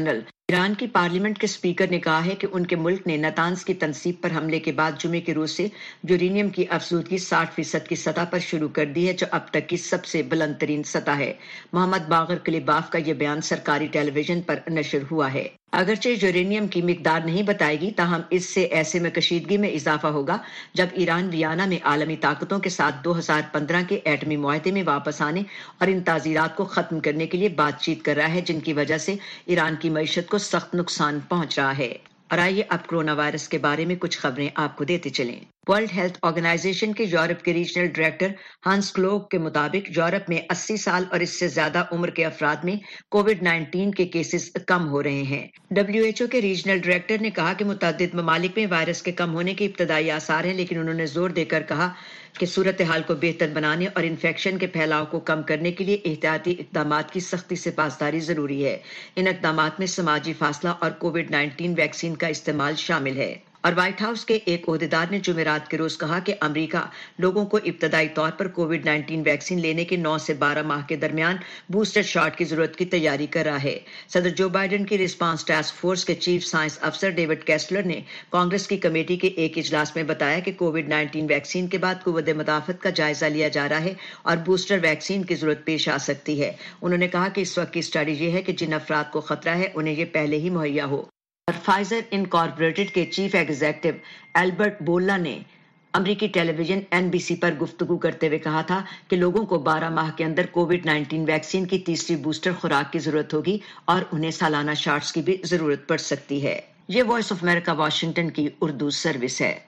[SPEAKER 3] Iran کی پارلیمنٹ کے اسپیکر نے کہا ہے کہ ان کے ملک نے نتانز کی تنصیب پر حملے کے بعد جمعے کے روز سے یورینیم کی افزودگی 60% کی سطح پر شروع کر دی ہے، جو اب تک کی سب سے بلند ترین سطح ہے۔ محمد باقر کلیباف کا یہ بیان سرکاری ٹیلی ویژن پر نشر ہوا ہے۔ اگرچہ یورینیم کی مقدار نہیں بتائے گی، تاہم اس سے ایسے میں کشیدگی میں اضافہ ہوگا جب ایران ویانا میں عالمی طاقتوں کے ساتھ 2015 کے ایٹمی معاہدے میں واپس آنے اور ان تعزیرات کو ختم کرنے کے لیے بات چیت کر رہا ہے، جن کی وجہ سے ایران کی معیشت کو سخت نقصان پہنچ رہا ہے۔ اور آئیے اب کرونا وائرس کے بارے میں کچھ خبریں آپ کو دیتے چلیں۔ ورلڈ ہیلتھ آرگنائزیشن کے یورپ کے ریجنل ڈائریکٹر ہانس کلوگ کے مطابق یورپ میں 80 سال اور اس سے زیادہ عمر کے افراد میں کووڈ-19 کے کیسز کم ہو رہے ہیں۔ WHO کے ریجنل ڈائریکٹر نے کہا کہ متعدد ممالک میں وائرس کے کم ہونے کے ابتدائی آثار ہیں، لیکن انہوں نے زور دے کر کہا کہ صورتحال کو بہتر بنانے اور انفیکشن کے پھیلاؤ کو کم کرنے کے لیے احتیاطی اقدامات کی سختی سے پاسداری ضروری ہے۔ ان اقدامات میں سماجی فاصلہ اور کووڈ-19 ویکسین کا استعمال شامل ہے۔ اور وائٹ ہاؤس کے ایک عہدیدار نے جمعرات کے روز کہا کہ امریکہ لوگوں کو ابتدائی طور پر کووڈ-19 ویکسین لینے کے 9 سے 12 ماہ کے درمیان بوسٹر شاٹ کی ضرورت کی تیاری کر رہا ہے۔ صدر جو بائیڈن کی ریسپانس ٹاسک فورس کے چیف سائنس افسر ڈیوڈ کیسلر نے کانگریس کی کمیٹی کے ایک اجلاس میں بتایا کہ کووڈ-19 ویکسین کے بعد قوت مدافعت کا جائزہ لیا جا رہا ہے اور بوسٹر ویکسین کی ضرورت پیش آ سکتی ہے۔ انہوں نے کہا کہ اس وقت کی اسٹڈی یہ ہے کہ جن افراد کو خطرہ ہے انہیں یہ پہلے ہی مہیا ہو۔ اور فائزر انکارپوریٹڈ کے چیف ایگزیکٹو البرٹ بولا نے امریکی ٹیلی ویژن NBC پر گفتگو کرتے ہوئے کہا تھا کہ لوگوں کو 12 ماہ کے اندر کووڈ-19 ویکسین کی تیسری بوسٹر خوراک کی ضرورت ہوگی اور انہیں سالانہ شاٹس کی بھی ضرورت پڑ سکتی ہے۔ یہ وائس آف امریکہ واشنگٹن کی اردو سروس ہے۔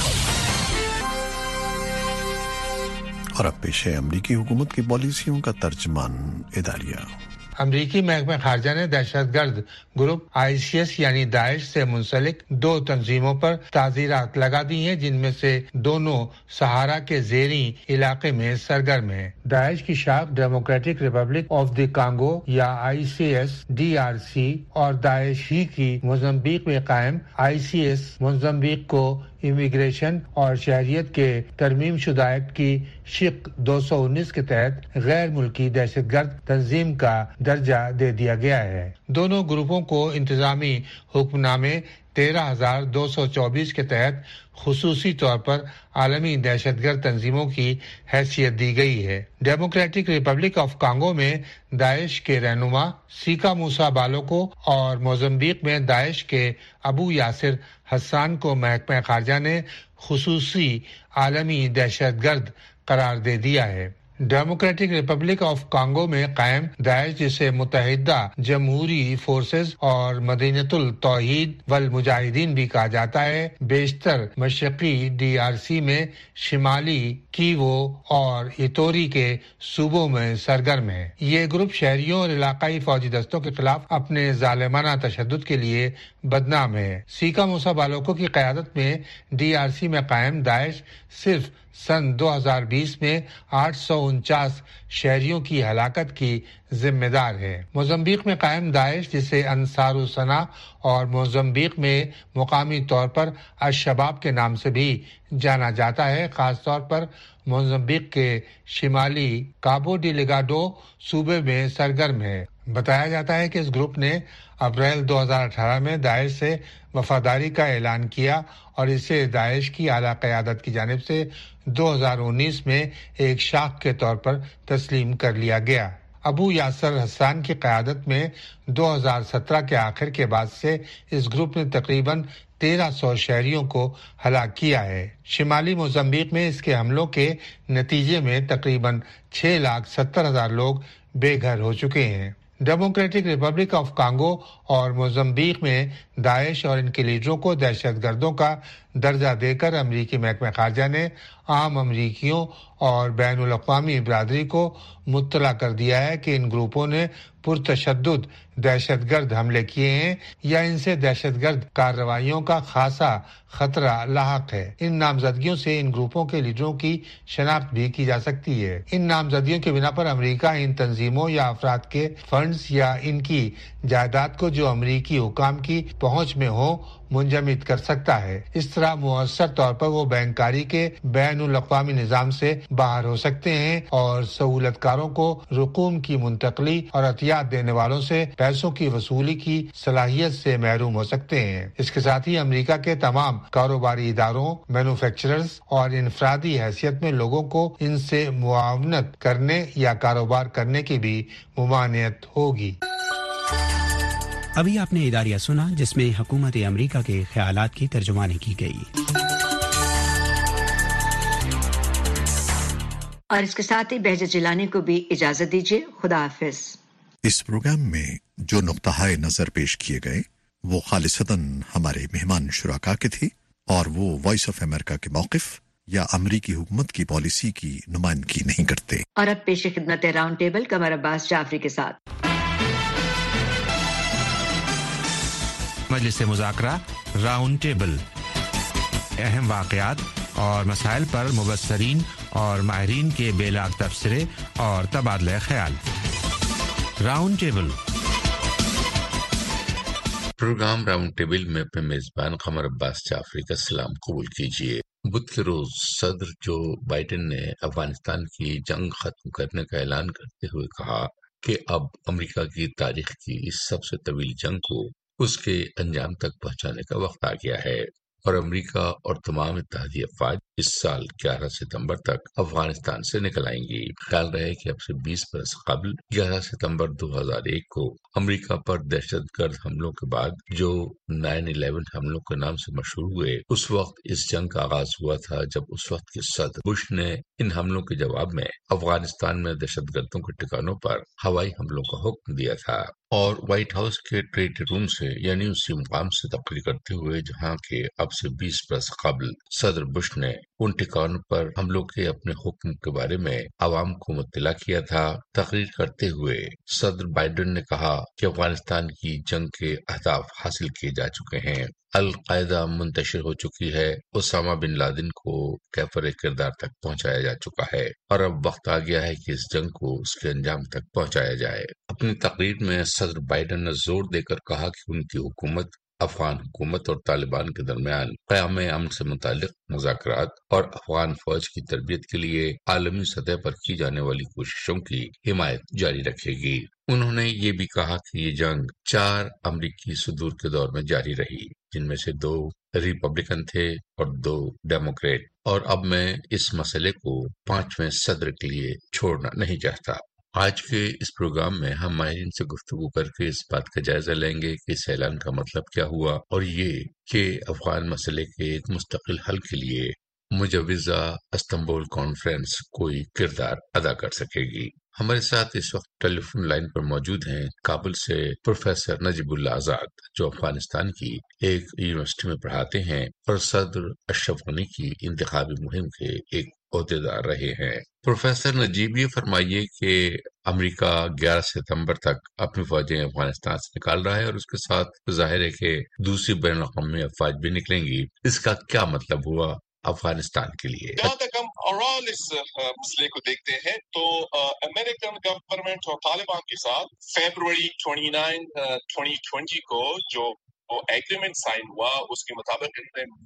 [SPEAKER 1] اور اب پیش ہے امریکی حکومت کی پالیسیوں کا ترجمان اداریہ۔
[SPEAKER 13] امریکی محکمہ خارجہ نے دہشت گرد گروپ ISIS یعنی داعش سے منسلک 2 تنظیموں پر تعزیرات لگا دی ہیں، جن میں سے دونوں سہارا کے زیریں علاقے میں سرگرم ہیں۔ داعش کی شاخ Democratic Republic of the Congo یا ICS DRC اور داعش ہی کی موزمبیق میں قائم ICS موزمبیق کو امیگریشن اور شہریت کے ترمیم شدہ ایکٹ کی شق 219 کے تحت غیر ملکی دہشت گرد تنظیم کا درجہ دے دیا گیا ہے۔ دونوں گروپوں کو انتظامی حکم نامے 13,224 کے تحت خصوصی طور پر عالمی دہشت گرد تنظیموں کی حیثیت دی گئی ہے۔ ڈیموکریٹک ریپبلک آف کانگو میں داعش کے رہنما سیکا موسا بالوکو اور موزمبیق میں داعش کے ابو یاسر حسان کو محکمہ خارجہ نے خصوصی عالمی دہشت گرد قرار دے دیا ہے۔ ڈیموکریٹک ریپبلک آف کانگو میں قائم داعش، جسے متحدہ جمہوری فورسز اور مدینۃ التوحید والمجاہدین بھی کہا جاتا ہے، بیشتر مشرقی DRC میں شمالی کیوو اور ایتوری کے صوبوں میں سرگرم ہے۔ یہ گروپ شہریوں اور علاقائی فوجی دستوں کے خلاف اپنے ظالمانہ تشدد کے لیے بدنام ہے۔ سیکا موسا بالوکو کی قیادت میں DRC میں قائم داعش صرف سن 2020 میں 849 شہریوں کی ہلاکت کی ذمہ دار ہے۔ موزمبیق میں قائم داعش، جسے انصار السنہ اور موزمبیق میں مقامی طور پر الشباب کے نام سے بھی جانا جاتا ہے، خاص طور پر موزمبیق کے شمالی کابو ڈیلیگاڈو صوبے میں سرگرم ہے۔ بتایا جاتا ہے کہ اس گروپ نے اپریل 2018 میں داعش سے وفاداری کا اعلان کیا اور اسے داعش کی اعلیٰ قیادت کی جانب سے 2019 میں ایک شاخ کے طور پر تسلیم کر لیا گیا۔ ابو یاسر حسان کی قیادت میں 2017 کے آخر کے بعد سے اس گروپ نے تقریباً 1300 شہریوں کو ہلاک کیا ہے۔ شمالی موزمبیق میں اس کے حملوں کے نتیجے میں تقریباً 6,70,000 لوگ بے گھر ہو چکے ہیں۔ ڈیموکریٹک ریپبلک آف کانگو اور موزمبیق میں داعش اور ان کے لیڈروں کو دہشت گردوں کا درجہ دے کر امریکی محکمہ خارجہ نے عام امریکیوں اور بین الاقوامی برادری کو مطلع کر دیا ہے کہ ان گروپوں نے پرتشدد دہشت گرد حملے کیے ہیں یا ان سے دہشت گرد کارروائیوں کا خاصا خطرہ لاحق ہے۔ ان نامزدگیوں سے ان گروپوں کے لیڈروں کی شناخت بھی کی جا سکتی ہے۔ ان نامزدگیوں کی بنا پر امریکہ ان تنظیموں یا افراد کے فنڈز یا ان کی جائیداد کو جو امریکی حکام کی پہنچ میں ہو منجمد کر سکتا ہے۔ اس طرح مؤثر طور پر وہ بینک کاری کے بین الاقوامی نظام سے باہر ہو سکتے ہیں اور سہولت کاروں کو رقوم کی منتقلی اور عطیات دینے والوں سے پیسوں کی وصولی کی صلاحیت سے محروم ہو سکتے ہیں۔ اس کے ساتھ ہی امریکہ کے تمام کاروباری اداروں، مینوفیکچررز اور انفرادی حیثیت میں لوگوں کو ان سے معاونت کرنے یا کاروبار کرنے کی بھی ممانعت ہوگی۔
[SPEAKER 14] ابھی آپ نے اداریہ سنا جس میں حکومت امریکہ کے خیالات کی ترجمانی کی گئی۔
[SPEAKER 3] اور اس کے ساتھ ہی بہجت جیلانی کو بھی اجازت دیجیے۔ خدا حافظ۔
[SPEAKER 1] اس پروگرام میں جو نقطۂ نظر پیش کیے گئے وہ خالصتاً ہمارے مہمان شرکا کے تھے اور وہ وائس آف امریکہ کے موقف یا امریکی حکومت کی پالیسی کی نمائندگی نہیں کرتے۔
[SPEAKER 3] اور اب پیش خدمت راؤنڈ ٹیبل قمر عباس جعفری کے ساتھ۔
[SPEAKER 4] مجلس مذاکرہ راؤنڈ ٹیبل، اہم واقعات اور مسائل پر مبصرین اور ماہرین کے بے لاگ تبصرے اور تبادلہ خیال۔ Round table
[SPEAKER 15] programme round table میں اپنے میزبان قمر عباس جعفری کا سلام قبول کیجیے۔ بدھ کے روز صدر جو بائیڈن نے افغانستان کی جنگ ختم کرنے کا اعلان کرتے ہوئے کہا کہ اب امریکہ کی تاریخ کی اس سب سے طویل جنگ کو اس کے انجام تک پہنچانے کا وقت آ گیا ہے اور امریکہ اور تمام اتحادی افواج اس سال 11 ستمبر تک افغانستان سے نکل آئیں گی۔ خیال رہے کہ اب سے 20 برس قبل 11 ستمبر 2001 کو امریکہ پر دہشت گرد حملوں کے بعد جو 9/11 حملوں کے نام سے مشہور ہوئے، اس وقت اس جنگ کا آغاز ہوا تھا جب اس وقت کے صدر بش نے ان حملوں کے جواب میں افغانستان میں دہشت گردوں کے ٹھکانوں پر ہوائی حملوں کا حکم دیا تھا اور وائٹ ہاؤس کے ٹریڈ روم سے یعنی اسی مقام سے تقریر کرتے ہوئے جہاں کے اب سے 20 برس قبل صدر بش نے ان ٹھکانوں پر حملوں کے اپنے حکم کے بارے میں عوام کو مطلع کیا تھا، تقریر کرتے ہوئے صدر بائیڈن نے کہا کہ افغانستان کی جنگ کے اہداف حاصل کیے جا چکے ہیں، القاعدہ منتشر ہو چکی ہے، اسامہ بن لادن کو کیفر کردار تک پہنچایا جا چکا ہے اور اب وقت آ گیا ہے کہ اس جنگ کو اس کے انجام تک پہنچایا جائے۔ اپنی تقریر میں صدر بائیڈن نے زور دے کر کہا کہ ان کی حکومت افغان حکومت اور طالبان کے درمیان قیام امن سے متعلق مذاکرات اور افغان فوج کی تربیت کے لیے عالمی سطح پر کی جانے والی کوششوں کی حمایت جاری رکھے گی۔ انہوں نے یہ بھی کہا کہ یہ جنگ 4 امریکی صدور کے دور میں جاری رہی، جن میں سے 2 ریپبلکن تھے اور 2 ڈیموکریٹ، اور اب میں اس مسئلے کو 5ویں صدر کے لیے چھوڑنا نہیں چاہتا۔ آج کے اس پروگرام میں ہم ماہرین سے گفتگو کر کے اس بات کا جائزہ لیں گے کہ اس اعلان کا مطلب کیا ہوا اور یہ کہ افغان مسئلے کے ایک مستقل حل کے لیے مجوزہ استنبول کانفرنس کوئی کردار ادا کر سکے گی۔ ہمارے ساتھ اس وقت ٹیلی فون لائن پر موجود ہیں کابل سے پروفیسر نجیب اللہ آزاد، جو افغانستان کی ایک یونیورسٹی میں پڑھاتے ہیں اور صدر اشرف غنی کی انتخابی مہم کے ایک عہدیدار رہے ہیں۔ پروفیسر نجیب، یہ فرمائیے کہ امریکہ 11 ستمبر تک اپنی فوجیں افغانستان سے نکال رہا ہے اور اس کے ساتھ ظاہر ہے کہ دوسری بین الاقوامی افواج بھی نکلیں گی، اس کا کیا مطلب ہوا افغانستان کے لیے؟
[SPEAKER 16] جہاں تک ہم اوورال اس مسئلے کو دیکھتے ہیں تو امریکن گورنمنٹ اور طالبان کے ساتھ فیبروری 29 2020 کو جو ایگریمنٹ سائن ہوا، اس کے مطابق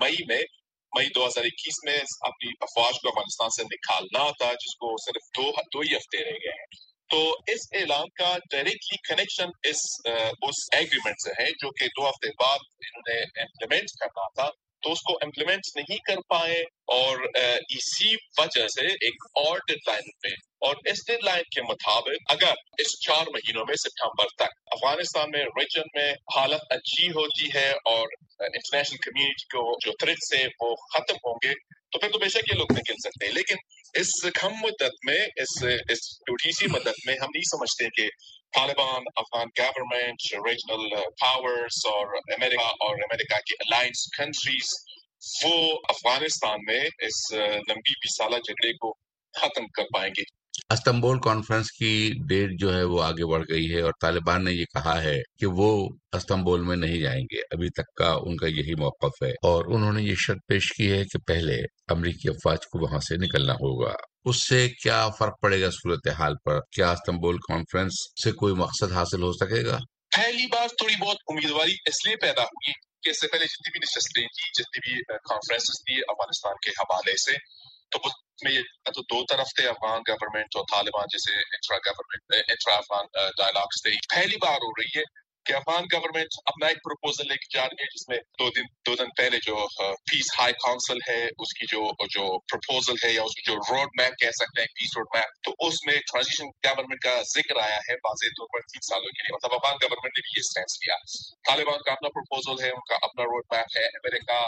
[SPEAKER 16] مئی 2021 میں اپنی افواج کو افغانستان سے نکالنا تھا، جس کو صرف دو ہی ہفتے رہ گئے ہیں۔ تو اس اعلان کا ڈائریکٹلی کنیکشن اس ایگریمنٹ سے ہے جو کہ 2 ہفتے بعد انہوں نے امپلیمنٹ کرنا تھا، تو اس کو امپلیمنٹ نہیں کر پائے اور اسی وجہ سے ایک اور ڈیڈ لائن پہ، اور اس ڈیڈ لائن کے مطابق اگر اس 4 مہینوں میں ستمبر تک افغانستان میں ریجن میں حالت اچھی ہوتی ہے اور انٹرنیشنل کمیونٹی کو جو تھریٹس ہے وہ ختم ہوں گے، تو پھر تو بے شک یہ لوگ نکل سکتے ہیں۔ لیکن اس کم مدت میں، اس چھوٹی سی مدت میں ہم نہیں سمجھتے کہ Taliban, Afghan government, regional powers اور امریکہ کی الائنس کنٹریز وہ افغانستان میں اس لمبی 20 سالہ جھگڑے کو ختم کر پائیں گے۔
[SPEAKER 15] استنبول کانفرنس کی ڈیٹ جو ہے وہ آگے بڑھ گئی ہے اور طالبان نے یہ کہا ہے کہ وہ استنبول میں نہیں جائیں گے، ابھی تک کا ان کا یہی موقف ہے، اور انہوں نے یہ شرط پیش کی ہے کہ پہلے امریکی افواج کو وہاں سے نکلنا ہوگا۔ اس سے کیا فرق پڑے گا صورتحال پر؟ کیا استنبول کانفرنس سے کوئی مقصد حاصل ہو سکے گا؟
[SPEAKER 16] پہلی بار تھوڑی بہت امیدواری اس لیے پیدا ہوئی کہ اس سے پہلے جتنی بھی نشستیں کی، جتنی بھی کانفرنسز تھی افغانستان کے حوالے سے، تو اس میں یہ تو دو طرف تھے، افغان گورنمنٹ اور طالبان، جیسے انٹرا افغان ڈائلاگس تھے. پہلی بار ہو رہی ہے کہ افغان گورنمنٹ اپنا ایک پروپوزل لے کے جا رہی ہے، جس میں دو دن پہلے جو پیس ہائی کاؤنسل ہے اس کی جو پروپوزل ہے، یا اس کی جو روڈ میپ کہہ سکتے ہیں، پیس روڈ میپ، تو اس میں ٹرانزیشن گورنمنٹ کا ذکر آیا ہے واضح طور پر 3 سالوں کے لیے. مطلب افغان گورنمنٹ نے بھی یہ سٹینس لیا. طالبان کا اپنا پروپوزل ہے، ان کا اپنا روڈ میپ ہے. امریکہ،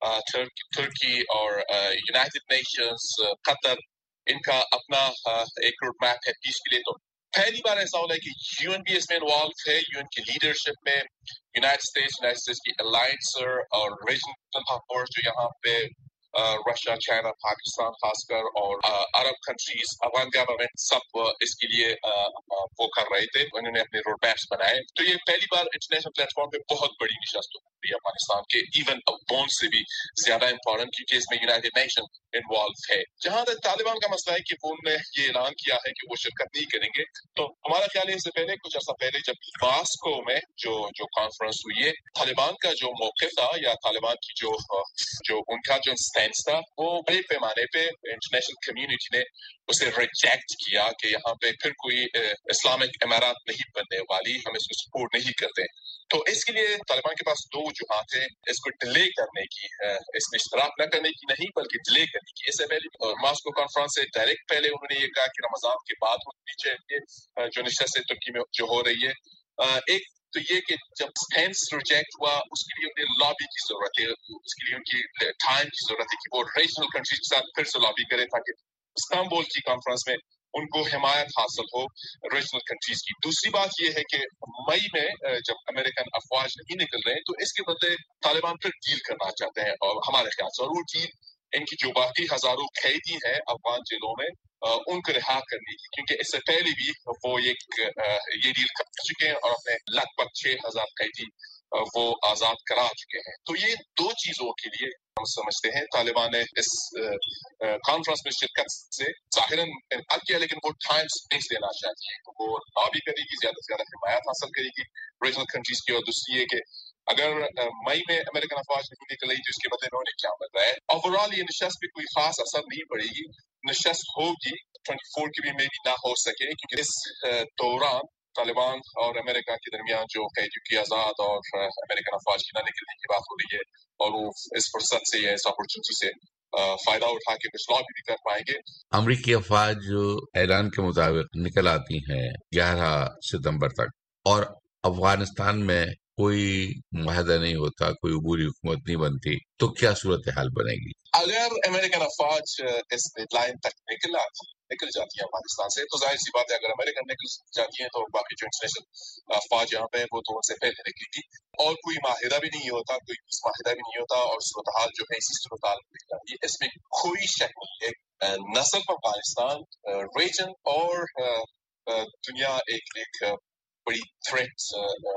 [SPEAKER 16] ترکی اور یونائٹڈ نیشنز، قطر، ان کا اپنا ایک روڈ میپ ہے پیس کے لیے. تو پہلی بار ایسا ہو رہا ہے کہ یو این بھی اس میں انوالو ہے. یو این کی لیڈرشپ میں یونائٹڈ اسٹیٹس کی الائنس اور ریجنل پاورز جو یہاں پہ رشیا، چائنا، پاکستان خاص کر، اور عرب کنٹریز، افغان گورنمنٹ سب اس کے لیے وہ کر رہے تھے. انہوں نے اپنے روڈ میپس بنائے. تو یہ پہلی بار انٹرنیشنل پلیٹ فارم پہ بہت بڑی نشست ہوئی ہے افغانستان کے، ایون بون سے بھی زیادہ امپورٹنٹ، کیونکہ اس میں یونائٹڈ نیشن انوالو ہے. جہاں تک طالبان کا مسئلہ ہے کہ انہوں نے یہ اعلان کیا ہے کہ وہ شرکت نہیں کریں گے، تو ہمارا خیال ہے اس سے پہلے کچھ عرصہ پہلے جب ماسکو میں جو کانفرنس ہوئی ہے، طالبان کا جو موقف تھا، یا طالبان کی جو ان کا جو سٹینس تھا، وہ بڑے پیمانے پہ انٹرنیشنل کمیونٹی نے اسے ریجیکٹ کیا کہ یہاں پہ پھر کوئی اسلامک امارات نہیں بننے والی، ہم اس کو سپورٹ نہیں کرتے. تو اس کے لیے طالبان کے پاس دو وجوہات ہیں اس کو ڈیلے کرنے کی، اس میں اشتراک نہ کرنے کی نہیں بلکہ ڈیلے کرنے کی. اس سے پہلے ماسکو کانفرنس سے ڈائریکٹ پہلے انہوں نے یہ کہا کہ رمضان کے بعد ہونی چاہیے جو نشست ترکی میں جو ہو رہی ہے. ایک تو یہ کہ جب سٹینس ریجیکٹ ہوا، اس کے لیے انہیں لابی کی ضرورت ہے، اس کے لیے ان کی ٹائم کی ضرورت ہے کہ وہ ریجنل کنٹریز کے ساتھ پھر سے لابی کرے تاکہ استنبول کی کانفرنس میں ان کو حمایت حاصل ہو ریجنل کنٹریز کی. دوسری بات یہ ہے کہ مئی میں جب امریکن افواج نہیں نکل رہے ہیں تو اس کے بدلے طالبان پھر ڈیل کرنا چاہتے ہیں، اور ہمارے خیال سے، اور وہ ڈیل ان کی جو باقی ہزاروں قیدی ہیں افغان جیلوں میں ان کو رہا کرنے کی، کیونکہ اس سے پہلے بھی وہ یہ ڈیل کر چکے ہیں اور اپنے لگ بھگ 6000 قیدی وہ آزاد کرا چکے ہیں. تو یہ دو چیزوں کے لیے ہم سمجھتے ہیں طالبان نے اس کانفرنس میں شرکت سے ظاہراً انکار کیا، لیکن وہ ٹائم اسپیس دینا چاہتی ہے. وہ لابی کرے گی، زیادہ سے زیادہ حمایت حاصل کرے گی ریجنل کنٹریز کی. اور دوسری یہ کہ اگر مئی میں امریکن افواج نہیں نکل رہی تو اس کے بدلے میں انہیں کیا مل رہا ہے. اوور آل یہ نشست پہ کوئی خاص اثر نہیں پڑے گی. نشست ہوگی 24 کی بھی میں بھی نہ ہو سکے، کیونکہ اس دوران طالبان اور امریکہ کے درمیان جو قیدیوں کی آزاد اور امریکن افواج کی نہ نکلنے کی بات ہو رہی ہے، اور وہ اس فرصت سے یا اس اپرچونٹی سے فائدہ اٹھا کے کچھ لابی بھی کر پائیں گے.
[SPEAKER 15] امریکی افواج جو اعلان کے مطابق نکل آتی ہیں 11 ستمبر تک، اور افغانستان میں کوئی معاہدہ نہیں ہوتا، کوئی عبوری حکومت نہیں بنتی، تو کیا صورتحال بنے گی؟
[SPEAKER 16] اگر امریکن افواج اس ڈیڈ لائن تک نکل جاتی ہیں افغانستان سے، تو ظاہر سی بات ہے اگر امریکن نکل جاتی ہیں تو باقی جو انٹرنیشنل افواج یہاں پہ وہ تو ان سے پہلے نکلے گی، اور کوئی معاہدہ بھی نہیں ہوتا، کوئی پیس معاہدہ بھی نہیں ہوتا، اور صورتحال جو ہے اسی صورتحال میں نکل جاتی ہے. اس میں کوئی شک نہیں ہے. نسل پر افغانستان ریجن اور دنیا ایک بڑی تھریٹ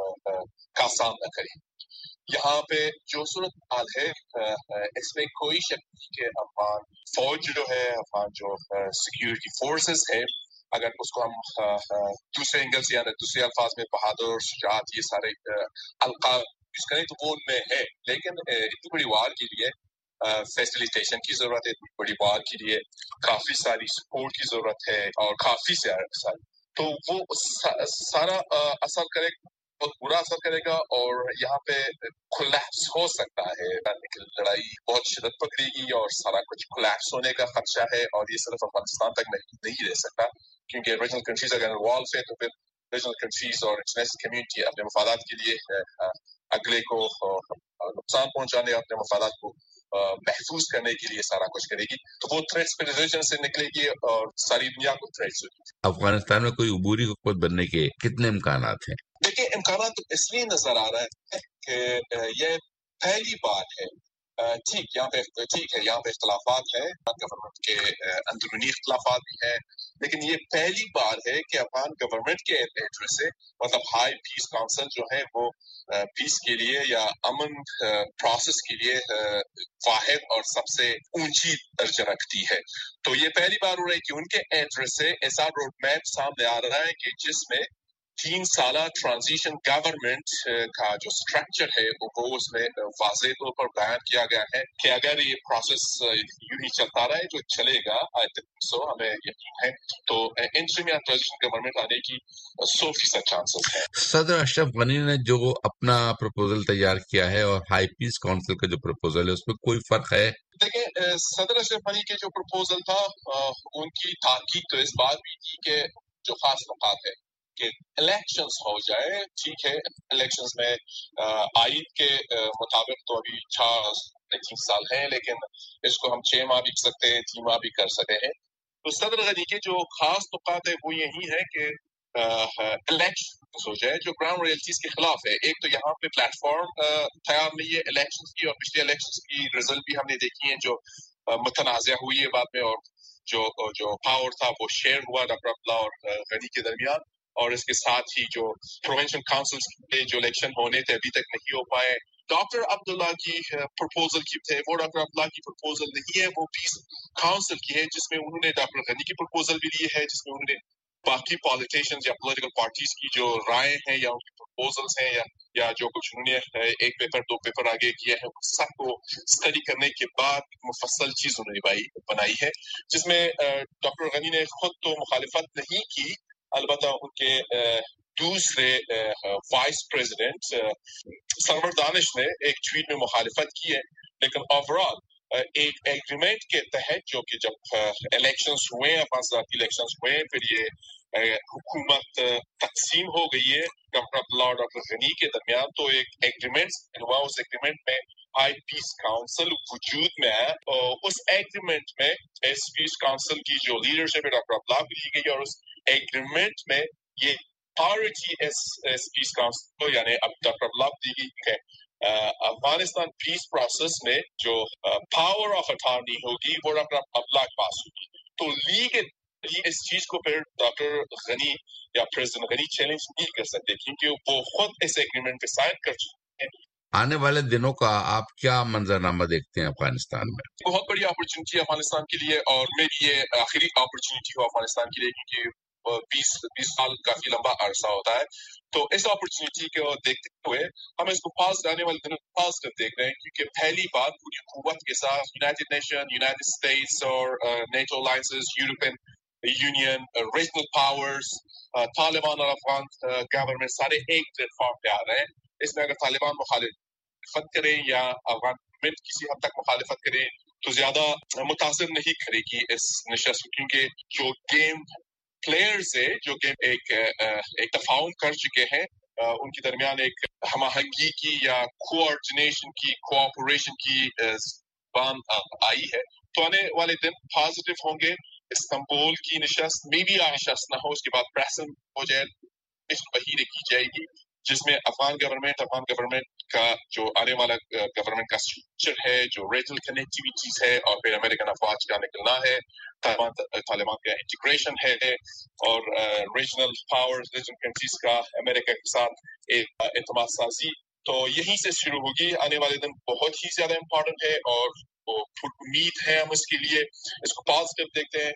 [SPEAKER 16] کا سامنا کرے. یہاں پہ جو صورتحال ہے اس میں کوئی شک نہیں کہ افغان فوج جو ہے، افغان جو سیکیورٹی فورسز ہے، اگر اس کو ہم دوسرے اینگل سے یا دوسرے الفاظ میں بہادر، شجاعت، یہ سارے القاب یوز کریں تو وہ ان میں ہے. لیکن اتنی بڑی وار کے لیے فیسیلیٹیشن کی ضرورت ہے، اتنی بڑی وار کے لیے کافی ساری سپورٹ کی ضرورت ہے، اور کافی ساری، تو وہ سارا اثر کرے، بہت برا اثر کرے گا، اور یہاں پہ کولیپس ہو سکتا ہے. لڑائی بہت شدت پکڑے گی اور سارا کچھ کولیپس ہونے کا خدشہ ہے، اور یہ صرف افغانستان تک نہیں رہ سکتا، کیونکہ ریجنل کنٹریز اگر انوالو ہے تو پھر ریجنل کنٹریز اور انٹرنیشنل کمیونٹی اپنے مفادات کے لیے اگلے کو نقصان پہنچانے، اپنے مفادات کو محفوظ کرنے کے لیے سارا کچھ کرے گی. تو وہ تھریٹس پہ ریجن سے نکلے گی اور ساری دنیا کو تھریٹس ہوگی.
[SPEAKER 15] افغانستان میں کوئی عبوری حکومت بننے کے کتنے امکانات ہیں؟
[SPEAKER 16] دیکھیے، امکانات اس لیے نظر آ رہا ہے کہ یہ پہلی بار ہے. یہاں پہ اختلافات ہیں، گورنمنٹ کے اندرونی اختلافات بھی ہیں، لیکن یہ پہلی بار ہے کہ افغان گورنمنٹ کے ایڈریس سے، مطلب ہائی پیس کاؤنسل جو ہے وہ پیس کے لیے یا امن پروسیس کے لیے واحد اور سب سے اونچی درجہ رکھتی ہے. تو یہ پہلی بار ہو رہا ہے کہ ان کے ایڈریس سے ایسا روڈ میپ سامنے آ رہا ہے کہ جس میں 3 साला ट्रांजिशन गवर्नमेंट का जो स्ट्रक्चर है वो उसमें वाज़ेह तौर पर बयान किया गया है कि अगर ये प्रोसेस यूं ही चलता रहे जो चलेगा, सो हमें यकीन है तो इंटरिम या ट्रांजिशन गवर्नमेंट आने की 100% चांसेस है।
[SPEAKER 15] सदर अशरफ गनी ने जो अपना प्रपोजल तैयार किया है और हाई पीस काउंसिल का जो प्रपोजल है उसमें कोई फर्क है?
[SPEAKER 16] देखिए, सदर अशरफ गनी के जो प्रपोजल था उनकी ताकीद तो इस बात भी थी कि जो खास नुकात है कि इलेक्शंस हो जाए, ठीक है, इलेक्शंस में आइन के मुताबिक तो अभी 6-3 साल है, लेकिन इसको हम 6 माह भी कर सकते हैं, 3 माह भी कर सकते हैं। तो सदर गनी के जो खास नुकात है वो यही है कि इलेक्शन हो जाए जो ग्राउंड रियलिटीज के खिलाफ है। एक तो यहाँ पे प्लेटफॉर्म तैयार नहीं है इलेक्शन की, और पिछले इलेक्शन की रिजल्ट भी हमने देखी है जो मुतनाज़ा हुई है बाद में, और जो पावर था वो शेयर हुआ डॉक्टर अब्दुल्ला और गनी के दरमियान, और इसके साथ ही जो प्रोविंशियल काउंसिल्स के जो इलेक्शन होने थे अभी तक नहीं हो पाए। डॉक्टर अब्दुल्ला की प्रपोजल की थे, वो डॉक्टर अब्दुल्ला की प्रपोजल नहीं है, वो पीस काउंसिल की है जिसमें उन्होंने डॉक्टर गनी की प्रपोजल भी ली है, जिसमें उन्होंने बाकी पॉलिटिशियंस या पॉलिटिकल पार्टीज की जो राय है या उनकी प्रपोजल्स हैं या जो कुछ उन्होंने 1 पेपर 2 पेपर आगे किया है, उन सबको स्टडी करने के बाद मुफस्सल चीज उन्होंने बनाई है, जिसमें डॉक्टर गनी ने खुद तो मुखालिफत नहीं की, अलबत्ता उनके दूसरे वाइस प्रेसिडेंट सरवर दानिश ने एक ट्वीट में मुखालिफत की है, लेकिन ओवरऑल एक एग्रीमेंट के तहत जो कि जब इलेक्शंस हुए, अफगानिस्तान की इलेक्शंस हुए, फिर ये हुकूमत तकसीम हो गई है डॉक्टर अब्दुल्ला और डॉक्टर गनी के दरमियान, तो एक एग्रीमेंट हुआ, उस एग्रीमेंट में हाई पीस काउंसिल वजूद में है, और उस एग्रीमेंट में इस पीस काउंसिल की जो लीडरशिप है डॉक्टर अब्दुल्ला की ली गई, और उस एग्रीमेंट में ये अथॉरिटी इस पीस काउंसिल को यानी अब डॉक्टर अब्दुल्ला दी गई है। अफगानिस्तान पीस प्रोसेस में जो पावर ऑफ अटॉर्नी होगी वो डॉक्टर अब्दुल्ला के पास होगी, तो लीगली इस चीज को फिर डॉक्टर गनी या प्रेसिडेंट गनी चैलेंज नहीं कर सकते, क्योंकि वो खुद इस एग्रीमेंट पे साइन कर चुके हैं।
[SPEAKER 15] आने वाले दिनों का आप क्या मंजरनामा देखते हैं अफगानिस्तान में?
[SPEAKER 16] बहुत बड़ी अपॉर्चुनिटी है अफगानिस्तान के लिए, और मेरी ये आखिरी अपॉर्चुनिटी हो अफगानिस्तान के लिए, क्योंकि 20 साल काफी लंबा अरसा होता है, तो इस अपॉर्चुनिटी को देखते हुए हम इसको आने वाले दिनों पॉजिटिव देख रहे हैं, क्योंकि पहली बात पूरी कुव्वत के साथ यूनाइटेड नेशन, यूनाइटेड स्टेट्स और NATO alliances, European Union, regional powers, Taliban और अफगान गवर्नमेंट सारे एक प्लेटफॉर्म पे आ रहे हैं। इसमें अगर तालिबान मुखालिफत करे या अफगान गवर्नमेंट किसी हद तक मुखालिफत करे तो ज्यादा मुतासिर नहीं करेगी इस नशस्त, क्योंकि जो गेम प्लेयर्स है जो कि एक तफाउन कर चुके हैं, उनके दरमियान एक हमाहंगी की या कोऑर्डिनेशन की, कोऑपरेशन की बान आई है, तो आने वाले दिन पॉजिटिव होंगे। इस्तांबुल की नशस्त में भी नशस्त ना हो, उसके बाद प्रेजेंट हो जाए, बहीरे की जाएगी, जिसमें अफगान गवर्नमेंट का जो आने वाला गवर्नमेंट का स्ट्रक्चर है, जो रीजनल कनेक्टिविटीज है, और फिर अमेरिकन अफवाज का निकलना है, तालिबान का इंटीग्रेशन है, और रीजनल पावर्स, रीजनल कंट्रीज का अमेरिका के साथ एक एतमाद साजी, तो यहीं से शुरू होगी। आने वाले दिन बहुत ही ज्यादा इम्पोर्टेंट है, और उम्मीद है हम इसके लिए इसको पॉजिटिव देखते हैं,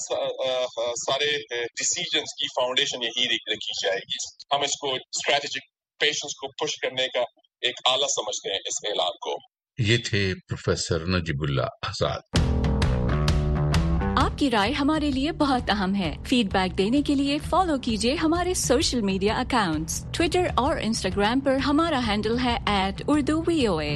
[SPEAKER 16] और सारे डिसीजंस की फाउंडेशन यही रखी जाएगी। हम इसको स्ट्रेटेजिक पेशेंस को पुश करने का एक आला समझते हैं इस ऐलान को।
[SPEAKER 15] ये थे प्रोफेसर नजीबुल्ला आजाद।
[SPEAKER 12] आपकी राय हमारे लिए बहुत अहम है। फीडबैक देने के लिए फॉलो कीजिए हमारे सोशल मीडिया अकाउंट्स। ट्विटर और इंस्टाग्राम पर हमारा हैंडल है @urduvoa।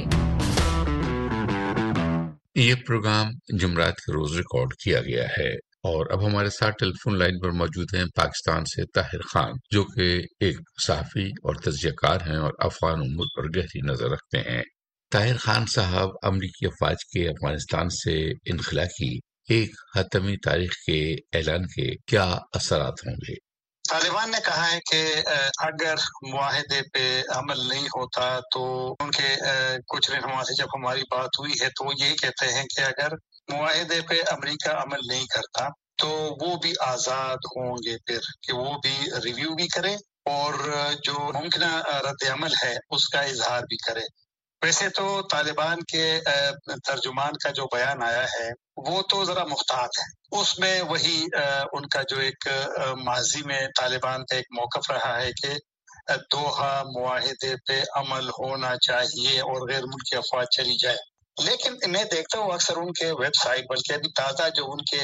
[SPEAKER 15] ये प्रोग्राम जुमरात के रोज रिकॉर्ड किया गया है, और अब हमारे साथ टेलीफोन लाइन पर मौजूद हैं पाकिस्तान से ताहिर खान, जो कि एक सहाफी और तजज़ियाकार हैं और अफगान उम्र पर गहरी नजर रखते हैं। ताहिर खान साहब, अमरीकी अफवाज के अफगानिस्तान से इनखला की एक हतमी तारीख के ऐलान के क्या असरात होंगे?
[SPEAKER 17] तालिबान ने कहा है कि अगर मुआहदे पे अमल नहीं होता तो उनके कुछ रहनुमा से जब हमारी बात हुई है तो वो यही कहते हैं कि अगर मुआहदे पे अमेरिका अमल नहीं करता तो वो भी आज़ाद होंगे, फिर कि वो भी रिव्यू भी करें और जो मुमकिन रद्द अमल है उसका इजहार भी करें। ویسے تو طالبان کے ترجمان کا جو بیان آیا ہے وہ تو ذرا محتاط ہے، اس میں وہی ان کا جو ایک ماضی میں طالبان کا ایک موقف رہا ہے کہ دوحہ معاہدے پہ عمل ہونا چاہیے اور غیر ملکی افواج چلی جائے، لیکن میں دیکھتا ہوں اکثر ان کے ویب سائٹ، بلکہ ابھی تازہ جو ان کے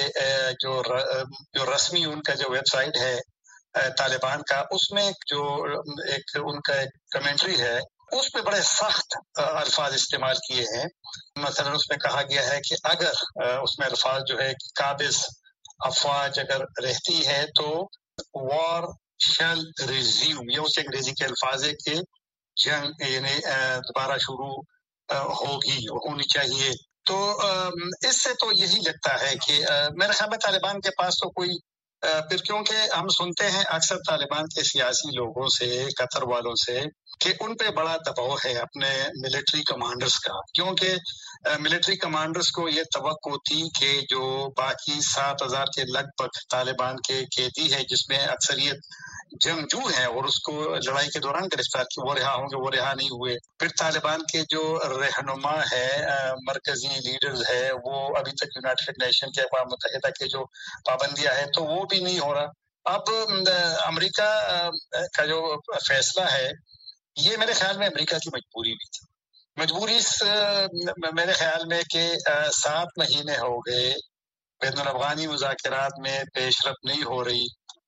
[SPEAKER 17] جو رسمی ان کا جو ویب سائٹ ہے طالبان کا، اس میں جو ایک ان کا ایک کمنٹری ہے، اس میں بڑے سخت الفاظ استعمال کیے ہیں۔ مثلا اس میں کہا گیا ہے کہ اگر اس میں الفاظ جو ہے کہ قابض افواج اگر رہتی ہے تو وار شیل ریزیوم، یہ اس انگریزی کے الفاظ ہے کہ جنگ یعنی دوبارہ شروع ہونی چاہیے۔ تو اس سے تو یہی لگتا ہے کہ میرے خیال میں طالبان کے پاس تو کوئی پھر، کیونکہ ہم سنتے ہیں اکثر طالبان کے سیاسی لوگوں سے، قطر والوں سے، کہ ان پہ بڑا دباؤ ہے اپنے ملٹری کمانڈرز کا، کیونکہ ملٹری کمانڈرز کو یہ توقع تھی کہ جو باقی 7,000 کے لگ بھگ طالبان کے قیدی ہے، جس میں اکثریت جنگجو ہیں اور اس کو لڑائی کے دوران گرفتار کی، وہ رہا ہوں گے، وہ رہا نہیں ہوئے۔ پھر طالبان کے جو رہنما ہے، مرکزی لیڈرز ہے، وہ ابھی تک یونائیٹڈ نیشن کے اقوام متحدہ کے جو پابندیاں ہے تو وہ بھی نہیں ہو رہا۔ اب امریکہ کا جو فیصلہ ہے، یہ میرے خیال میں امریکہ کی مجبوری بھی تھی۔ مجبوری میرے خیال میں کہ 7 مہینے ہو گئے بین الافغانی مذاکرات میں پیش رفت نہیں ہو رہی،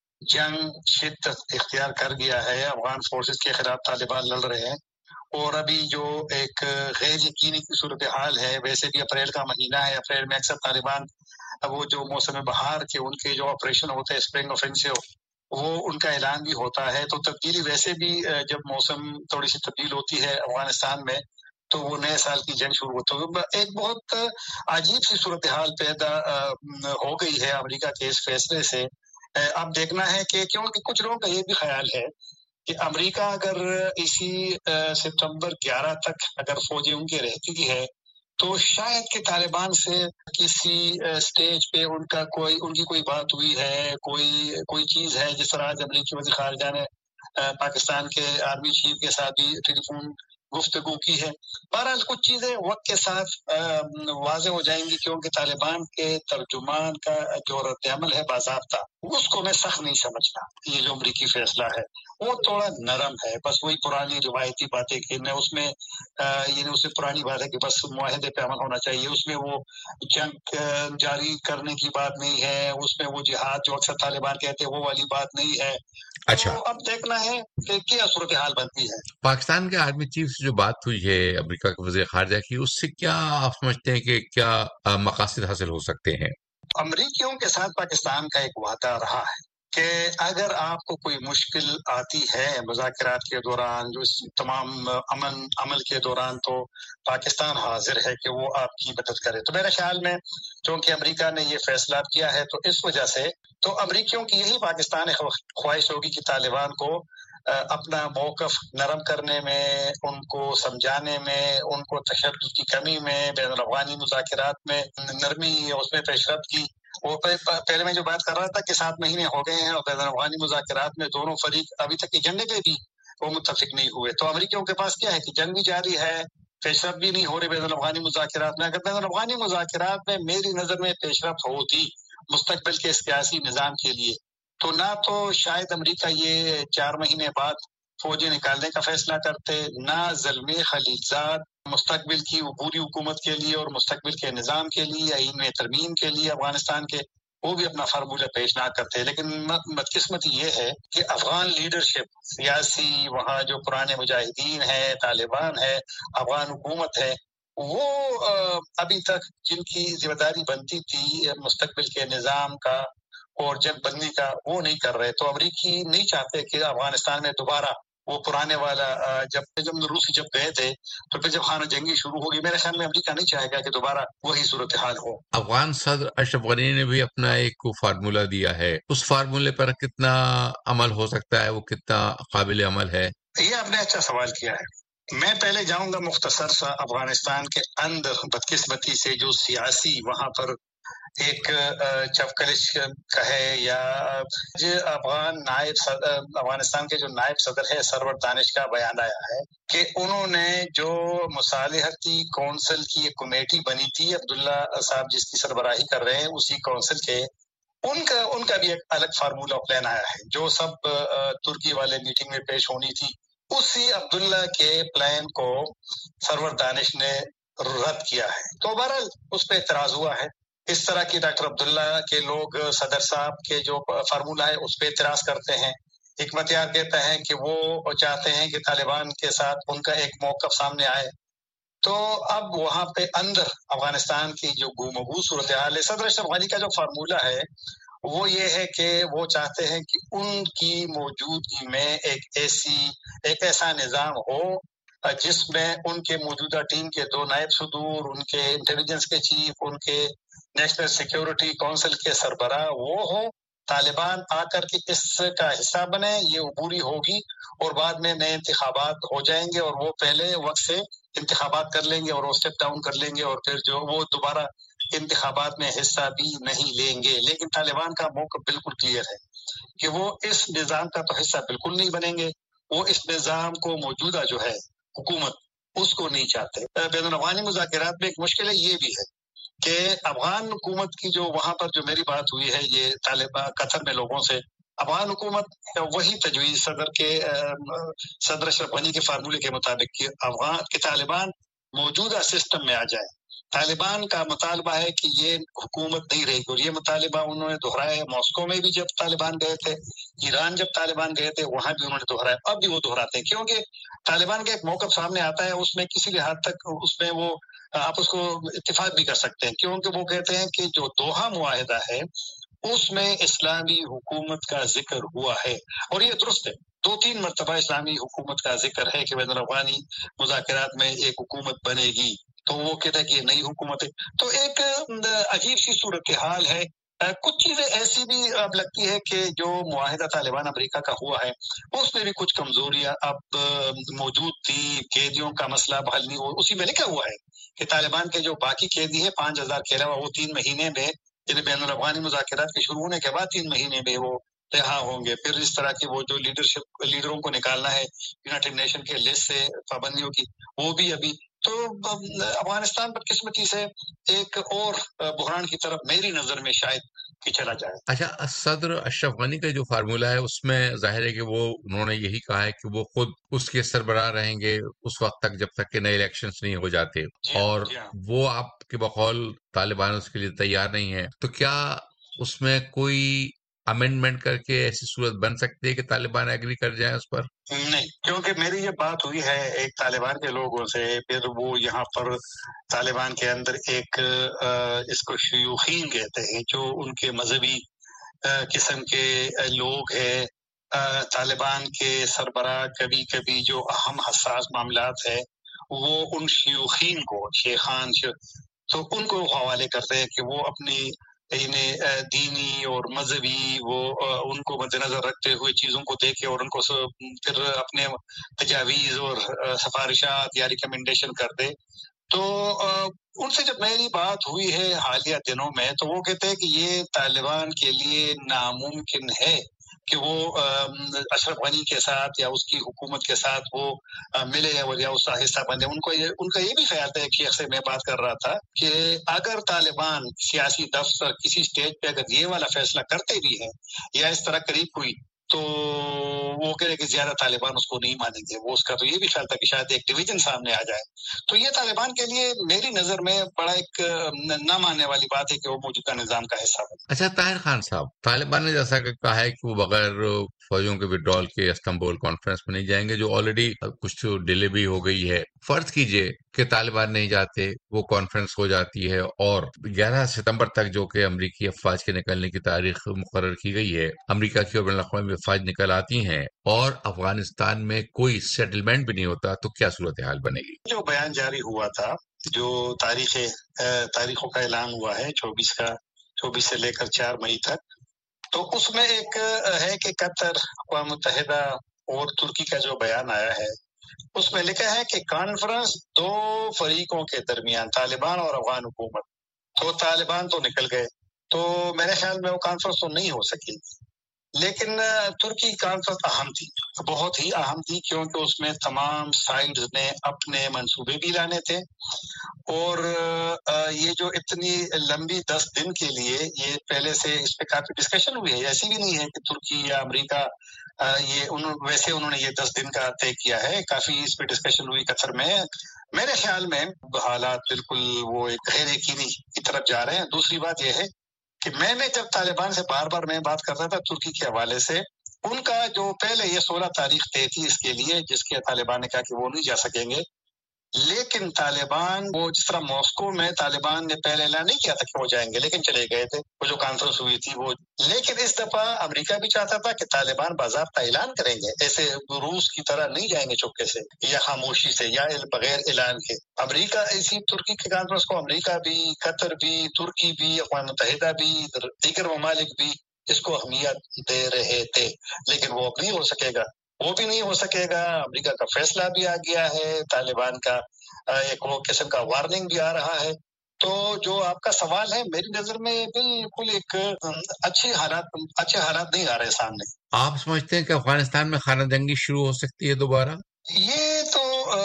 [SPEAKER 17] جنگ شدت اختیار کر گیا ہے، افغان فورسز کے خلاف طالبان لڑ رہے ہیں، اور ابھی جو ایک غیر یقینی کی صورتحال ہے، ویسے بھی اپریل کا مہینہ ہے، اپریل میں اکثر طالبان وہ جو موسم بہار کے ان کے جو آپریشن ہوتے ہیں اسپرنگ آفینسو، وہ ان کا اعلان بھی ہوتا ہے۔ تو تبدیلی ویسے بھی جب موسم تھوڑی سی تبدیل ہوتی ہے افغانستان میں تو وہ نئے سال کی جنگ شروع ہوتی ہے۔ ایک بہت عجیب سی صورتحال پیدا ہو گئی ہے امریکہ کے اس فیصلے سے۔ اب دیکھنا ہے کہ کیونکہ کچھ لوگوں کا یہ بھی خیال ہے کہ امریکہ اگر اسی ستمبر 11 تک اگر فوجیں ان کے رہتی ہے تو شاید کہ طالبان سے کسی سٹیج پہ ان کی کوئی بات ہوئی ہے، کوئی چیز ہے، جس طرح آج امریکی وزیر خارجہ نے پاکستان کے آرمی چیف کے ساتھ بھی ٹیلی فون گفتگو کی ہے۔ بہرحال کچھ چیزیں وقت کے ساتھ واضح ہو جائیں گی، کیونکہ طالبان کے ترجمان کا جو رد عمل ہے باضابطہ، اس کو میں سخت نہیں سمجھتا۔ یہ جو امریکی فیصلہ ہے وہ تھوڑا نرم ہے، بس وہی پرانی روایتی باتیں کہ اس میں اس میں پرانی بات ہے کہ بس معاہدے پہ عمل ہونا چاہیے، اس میں وہ جنگ جاری کرنے کی بات نہیں ہے، اس میں وہ جہاد جو اکثر طالبان کہتے ہیں وہ والی بات نہیں ہے۔
[SPEAKER 15] اچھا،
[SPEAKER 17] تو اب دیکھنا ہے کہ کیا صورتحال بنتی ہے۔
[SPEAKER 15] پاکستان کے آرمی چیف سے جو بات ہوئی ہے امریکہ کے وزیر خارجہ کی، اس سے کیا آپ سمجھتے ہیں کہ کیا مقاصد حاصل ہو سکتے ہیں؟
[SPEAKER 17] امریکیوں کے ساتھ پاکستان کا ایک وعدہ رہا ہے کہ اگر آپ کو کوئی مشکل آتی ہے مذاکرات کے دوران، جو تمام عمل کے دوران، تو پاکستان حاضر ہے کہ وہ آپ کی مدد کرے۔ تو میرے خیال میں چونکہ امریکہ نے یہ فیصلہ کیا ہے تو اس وجہ سے تو امریکیوں کی یہی پاکستان خواہش ہوگی کہ طالبان کو اپنا موقف نرم کرنے میں، ان کو سمجھانے میں، ان کو تشدد کی کمی میں، بین الافغانی مذاکرات میں نرمی، اس میں پیش رفت کی۔ وہ پہلے میں جو بات کر رہا تھا کہ 7 مہینے ہو گئے ہیں اور بین الافغانی مذاکرات میں دونوں فریق ابھی تک ایجنڈے پہ بھی وہ متفق نہیں ہوئے۔ تو امریکیوں کے پاس کیا ہے کہ جنگ بھی جاری ہے، پیش رفت بھی نہیں ہو رہی بین الافغانی مذاکرات میں۔ اگر بین الافغانی مذاکرات میں میری نظر میں پیش رفت ہوتی مستقبل کے سیاسی نظام کے لیے، تو نہ تو شاید امریکہ یہ 4 مہینے بعد فوجیں نکالنے کا فیصلہ کرتے، نہ زلمے خلیلزاد مستقبل کی عبوری حکومت کے لیے اور مستقبل کے نظام کے لیے، آئین میں ترمیم کے لیے افغانستان کے، وہ بھی اپنا فارمولہ پیش نہ کرتے۔ لیکن بدقسمتی یہ ہے کہ افغان لیڈرشپ، سیاسی وہاں جو پرانے مجاہدین ہیں، طالبان ہے، افغان حکومت ہے، وہ ابھی تک جن کی ذمہ داری بنتی تھی مستقبل کے نظام کا اور جنگ بندی کا، وہ نہیں کر رہے۔ تو امریکی نہیں چاہتے کہ افغانستان میں دوبارہ وہ پرانے والا جب روسی جب گئے تھے تو پھر جب خانہ جنگی شروع ہوگی، میرے خیال میں امریکہ نہیں چاہے گا کہ دوبارہ وہی صورتحال ہو۔
[SPEAKER 15] افغان صدر اشرف غنی نے بھی اپنا ایک فارمولہ دیا ہے، اس فارمولے پر کتنا عمل ہو سکتا ہے، وہ کتنا قابل عمل ہے؟
[SPEAKER 17] یہ آپ نے اچھا سوال کیا ہے۔ میں پہلے جاؤں گا مختصر سا افغانستان کے اندر بدقسمتی سے جو سیاسی وہاں پر ایک چپکلش کہے یا افغانستان کے جو نائب صدر ہے سرور دانش کا بیان آیا ہے کہ انہوں نے جو مصالحتی کونسل کی ایک کمیٹی بنی تھی، عبداللہ صاحب جس کی سربراہی کر رہے ہیں اسی کونسل کے، ان کا بھی ایک الگ فارمولا پلان آیا ہے جو سب ترکی والے میٹنگ میں پیش ہونی تھی، اسی عبداللہ کے پلان کو سرور دانش نے رد کیا ہے۔ تو بہرحال اس پہ اعتراض ہوا ہے۔ اس طرح کی ڈاکٹر عبداللہ کے لوگ صدر صاحب کے جو فارمولا ہے اس پہ اعتراض کرتے ہیں۔ حکمت یار کہتا ہے کہ وہ چاہتے ہیں کہ طالبان کے ساتھ ان کا ایک موقف سامنے آئے۔ تو اب وہاں پہ اندر افغانستان کی جو گفتگو صورتحال ہے، صدر اشرف غنی کا جو فارمولا ہے وہ یہ ہے کہ وہ چاہتے ہیں کہ ان کی موجودگی میں ایک ایسا نظام ہو جس میں ان کے موجودہ ٹیم کے 2 نائب صدور، ان کے انٹیلیجنس کے چیف، ان کے نیشنل سیکیورٹی کونسل کے سربراہ وہ ہو، طالبان آ کر کے اس کا حصہ بنے، یہ عبوری ہوگی اور بعد میں نئے انتخابات ہو جائیں گے اور وہ پہلے وقت سے انتخابات کر لیں گے اور وہ اسٹیپ ڈاؤن کر لیں گے اور پھر جو وہ دوبارہ انتخابات میں حصہ بھی نہیں لیں گے۔ لیکن طالبان کا موقف بالکل کلیئر ہے کہ وہ اس نظام کا تو حصہ بالکل نہیں بنیں گے، وہ اس نظام کو موجودہ جو ہے حکومت اس کو نہیں چاہتے۔ بین الاقوامی مذاکرات میں ایک مشکل یہ بھی ہے کہ افغان حکومت کی جو وہاں پر جو میری بات ہوئی ہے یہ طالبان قطر میں لوگوں سے، افغان حکومت وہی تجویز صدر اشرف غنی کے فارمولے کے مطابق کہ افغان کے طالبان موجودہ سسٹم میں آ جائے۔ طالبان کا مطالبہ ہے کہ یہ حکومت نہیں رہے گی اور یہ مطالبہ انہوں نے دہرایا ہے ماسکو میں بھی جب طالبان گئے تھے، ایران جب طالبان گئے تھے وہاں بھی انہوں نے دہرایا، اب بھی وہ دہراتے ہیں کیونکہ طالبان کا ایک موقف سامنے آتا ہے، اس میں کسی بھی حد تک اس میں وہ آپ اس کو اتفاق بھی کر سکتے ہیں کیونکہ وہ کہتے ہیں کہ جو دوحہ معاہدہ ہے اس میں اسلامی حکومت کا ذکر ہوا ہے اور یہ درست ہے، 2-3 مرتبہ اسلامی حکومت کا ذکر ہے کہ بین الاقوامی مذاکرات میں ایک حکومت بنے گی، تو وہ کہتا ہے کہ یہ نئی حکومت ہے۔ تو ایک عجیب سی صورتحال ہے۔ کچھ چیزیں ایسی بھی اب لگتی ہے کہ جو معاہدہ طالبان امریکہ کا ہوا ہے اس میں بھی کچھ کمزوریاں اب موجود تھی، قیدیوں کا مسئلہ حل نہیں ہوا، اسی میں لکھا ہوا ہے کہ طالبان کے جو باقی قیدی ہیں 5000 کے علاوہ وہ 3 مہینے میں یعنی بین الاقوامی مذاکرات کے شروع ہونے کے بعد 3 مہینے میں وہ رہا ہوں گے۔ پھر اس طرح کی وہ جو لیڈروں کو نکالنا ہے یونائیٹڈ نیشن کے لسٹ سے پابندیوں کی وہ بھی ابھی، تو افغانستان بدقسمتی سے ایک اور بحران کی طرف میری نظر میں شاید کہ چلا جائے۔
[SPEAKER 15] اچھا، صدر اشرف غنی کا جو فارمولہ ہے اس میں ظاہر ہے کہ انہوں نے یہی کہا ہے کہ وہ خود اس کے سربراہ رہیں گے اس وقت تک جب تک کہ نئے الیکشنز نہیں ہو جاتے، اور وہ آپ کے بقول طالبان اس کے لیے تیار نہیں ہے، تو کیا اس میں کوئی امینڈمنٹ کر کے ایسی صورت بن سکتی ہے کہ طالبان ایگری کر جائیں اس پر؟
[SPEAKER 17] نہیں، کیونکہ میری یہ بات ہوئی ہے ایک طالبان کے لوگوں سے، پھر وہ یہاں پر طالبان کے اندر ایک اس کو شیوخین کہتے ہیں جو ان کے مذہبی قسم کے لوگ ہیں، طالبان کے سربراہ کبھی کبھی جو اہم حساس معاملات ہے وہ ان شیوخین کو شیخان تو ان کو حوالے کرتے ہیں کہ وہ اپنی دینی اور مذہبی وہ ان کو مد نظر رکھتے ہوئے چیزوں کو دیکھے اور ان کو پھر اپنے تجاویز اور سفارشات یا ریکمنڈیشن کر دے۔ تو ان سے جب میری بات ہوئی ہے حالیہ دنوں میں تو وہ کہتے ہیں کہ یہ طالبان کے لیے ناممکن ہے کہ وہ اشرف غنی کے ساتھ یا اس کی حکومت کے ساتھ وہ ملے اور یا اس کا حصہ بنے۔ ان کا یہ بھی خیال تھا، ایک شیخ سے میں بات کر رہا تھا کہ اگر طالبان سیاسی دفتر کسی سٹیج پہ اگر یہ والا فیصلہ کرتے بھی ہیں یا اس طرح قریب ہوئی تو وہ کہہ رہے کہ زیادہ طالبان اس کو نہیں مانیں گے، وہ اس کا تو یہ بھی خیال تھا کہ شاید ایک ڈویژن سامنے آ جائے۔ تو یہ طالبان کے لیے میری نظر میں بڑا ایک نہ ماننے والی بات ہے کہ وہ موجودہ نظام کا حصہ بنے۔
[SPEAKER 15] اچھا طاہر خان صاحب، طالبان نے جیسا کہ کہا ہے کہ وہ بغیر فوجوں کے وڈرال کے استنبول کانفرنس میں نہیں جائیں گے، جو آلریڈی کچھ ڈیلے بھی ہو گئی ہے۔ فرض کیجئے کہ طالبان نہیں جاتے، وہ کانفرنس ہو جاتی ہے اور 11 ستمبر تک جو کہ امریکی افواج کے نکلنے کی تاریخ مقرر کی گئی ہے، امریکہ کی اور بین الاقوامی افواج نکل آتی ہیں اور افغانستان میں کوئی سیٹلمنٹ بھی نہیں ہوتا، تو کیا صورتحال بنے گی؟
[SPEAKER 17] جو بیان جاری ہوا تھا، جو تاریخوں کا اعلان ہوا ہے 24 سے لے کر 4 مئی تک، تو اس میں ایک ہے کہ قطر، اقوام متحدہ اور ترکی کا جو بیان آیا ہے اس میں لکھا ہے کہ کانفرنس 2 فریقوں کے درمیان، طالبان اور افغان حکومت تو طالبان تو نکل گئے، تو میرے خیال میں وہ کانفرنس تو نہیں ہو سکی. لیکن ترکی کانفرنس اہم تھی، بہت ہی اہم تھی، کیونکہ اس میں تمام سائڈز نے اپنے منصوبے بھی لانے تھے، اور یہ جو اتنی لمبی 10 دن کے لیے یہ پہلے سے اس پہ کافی ڈسکشن ہوئی ہے. ایسی بھی نہیں ہے کہ ترکی یا امریکہ ویسے انہوں نے یہ 10 دن کا طے کیا ہے، کافی اس پہ ڈسکشن ہوئی قطر میں. میرے خیال میں حالات بالکل وہ ایک غیر یقینی کی طرف جا رہے ہیں. دوسری بات یہ ہے کہ میں جب طالبان سے بار بار میں بات کرتا تھا ترکی کے حوالے سے، ان کا جو پہلے یہ 16 تاریخ طے تھی اس کے لیے، جس کے طالبان نے کہا کہ وہ نہیں جا سکیں گے، لیکن طالبان وہ جس طرح ماسکو میں طالبان نے پہلے اعلان نہیں کیا تھا کہ وہ جائیں گے، لیکن چلے گئے تھے، وہ جو کانفرنس ہوئی تھی وہ. لیکن اس دفعہ امریکہ بھی چاہتا تھا کہ طالبان باضابطہ اعلان کریں گے، ایسے روس کی طرح نہیں جائیں گے چپکے سے یا خاموشی سے یا بغیر اعلان کے. امریکہ اسی ترکی کے کانفرنس کو امریکہ بھی، قطر بھی، ترکی بھی، اقوام متحدہ بھی، دیگر ممالک بھی اس کو اہمیت دے رہے تھے، لیکن وہ اب نہیں ہو سکے گا، وہ بھی نہیں ہو سکے گا. امریکہ کا فیصلہ بھی آ گیا ہے، طالبان کا ایک وہ قسم کا وارننگ بھی آ رہا ہے. تو جو آپ کا سوال ہے، میری نظر میں بالکل ایک اچھے حالات نہیں آ رہے سامنے.
[SPEAKER 15] آپ سمجھتے ہیں کہ افغانستان میں خانہ جنگی شروع ہو سکتی ہے دوبارہ؟
[SPEAKER 17] یہ تو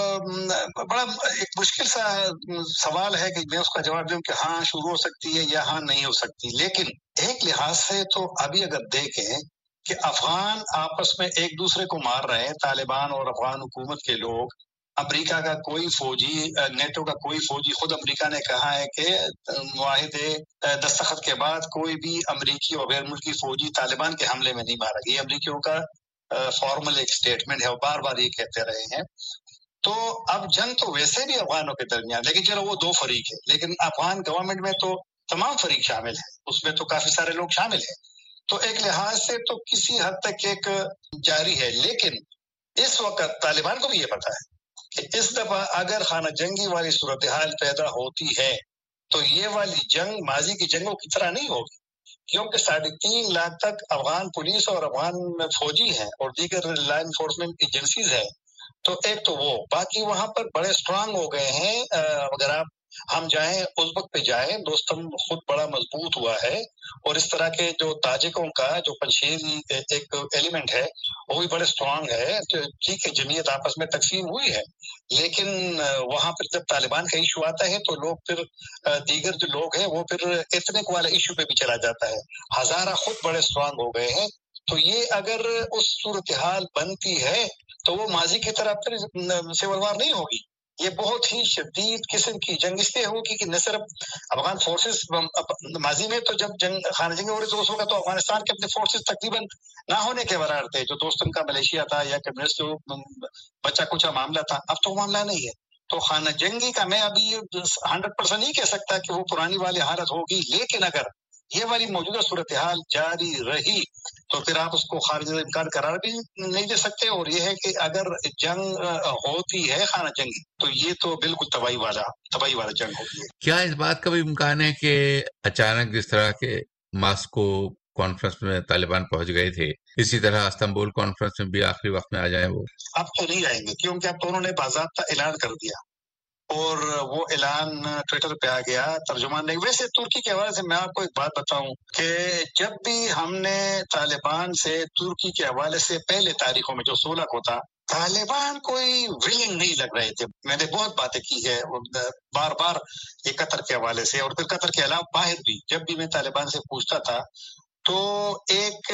[SPEAKER 17] بڑا ایک مشکل سا سوال ہے کہ میں اس کا جواب دوں کہ ہاں شروع ہو سکتی ہے یا ہاں نہیں ہو سکتی. لیکن ایک لحاظ سے تو ابھی اگر دیکھیں کہ افغان آپس میں ایک دوسرے کو مار رہے ہیں، طالبان اور افغان حکومت کے لوگ. امریکہ کا کوئی فوجی، نیٹو کا کوئی فوجی، خود امریکہ نے کہا ہے کہ معاہدے دستخط کے بعد کوئی بھی امریکی اور غیر ملکی فوجی طالبان کے حملے میں نہیں مارا گیا. یہ امریکیوں کا فارمل ایک سٹیٹمنٹ ہے، اور بار بار یہ کہتے رہے ہیں. تو اب جنگ تو ویسے بھی افغانوں کے درمیان، لیکن چلو وہ 2 فریق ہے، لیکن افغان گورنمنٹ میں تو تمام فریق شامل ہیں، اس میں تو کافی سارے لوگ شامل ہیں. تو ایک لحاظ سے تو کسی حد تک ایک جاری ہے. لیکن اس وقت طالبان کو بھی یہ پتا ہے کہ اس دفعہ اگر خانہ جنگی والی صورتحال پیدا ہوتی ہے تو یہ والی جنگ ماضی کی جنگوں کی طرح نہیں ہوگی، کیونکہ 3.5 لاکھ تک افغان پولیس اور افغان فوجی ہیں اور دیگر لا انفورسمنٹ ایجنسیز ہیں. تو ایک تو وہ باقی وہاں پر بڑے اسٹرانگ ہو گئے ہیں. اگر ہم جائیں ازبک پہ جائیں، دوستم خود بڑا مضبوط ہوا ہے، اور اس طرح کے جو تاجکوں کا جو پنشیری ایک ایلیمنٹ ہے وہ بھی بڑے اسٹرانگ ہے. ٹھیک ہے، جمعیت آپس میں تقسیم ہوئی ہے، لیکن وہاں پر جب طالبان کا ایشو آتا ہے تو لوگ پھر دیگر جو لوگ ہیں وہ پھر ایتھنک والا ایشو پہ بھی چلا جاتا ہے. ہزارہ خود بڑے اسٹرانگ ہو گئے ہیں. تو یہ اگر اس صورتحال بنتی ہے تو وہ ماضی کی طرح پھر سول وار نہیں ہوگی. یہ بہت ہی شدید قسم کی جنگ اس لیے ہوگی کہ نہ صرف افغان فورسز، ماضی میں تو جب جنگ خانہ جنگی ہو رہی تو اس وقت تو افغانستان کے اپنے فورسز تقریباً نہ ہونے کے برابر تھے، جو دوستم کا ملیشیا تھا یا کمیونسٹ جو بچہ کچھ معاملہ تھا. اب تو وہ معاملہ نہیں ہے. تو خانہ جنگی کا میں ابھی 100% نہیں کہہ سکتا کہ وہ پرانی والی حالت ہوگی، لیکن اگر یہ والی موجودہ صورتحال جاری رہی تو پھر آپ اس کو خارج امکان قرار بھی نہیں دے سکتے. اور یہ ہے کہ اگر جنگ ہوتی ہے خانہ جنگی تو یہ تو بالکل تباہی والا جنگ ہوتی ہے.
[SPEAKER 15] کیا اس بات کا بھی امکان ہے کہ اچانک جس طرح کے ماسکو کانفرنس میں طالبان پہنچ گئے تھے، اسی طرح استنبول کانفرنس میں بھی آخری وقت میں آ جائیں وہ؟
[SPEAKER 17] اب تو نہیں آئیں گے، کیونکہ اب تو انہوں نے باضابطہ اعلان کر دیا، اور وہ اعلان ٹویٹر پہ آ گیا، ترجمان نہیں. ویسے ترکی کے حوالے سے میں آپ کو ایک بات بتاؤں کہ جب بھی ہم نے طالبان سے ترکی کے حوالے سے پہلے تاریخوں میں جو 16 کو تھا، طالبان کوئی ولنگ نہیں لگ رہے تھے. میں نے بہت باتیں کی ہے بار بار یہ قطر کے حوالے سے، اور پھر قطر کے علاوہ باہر بھی جب بھی میں طالبان سے پوچھتا تھا تو ایک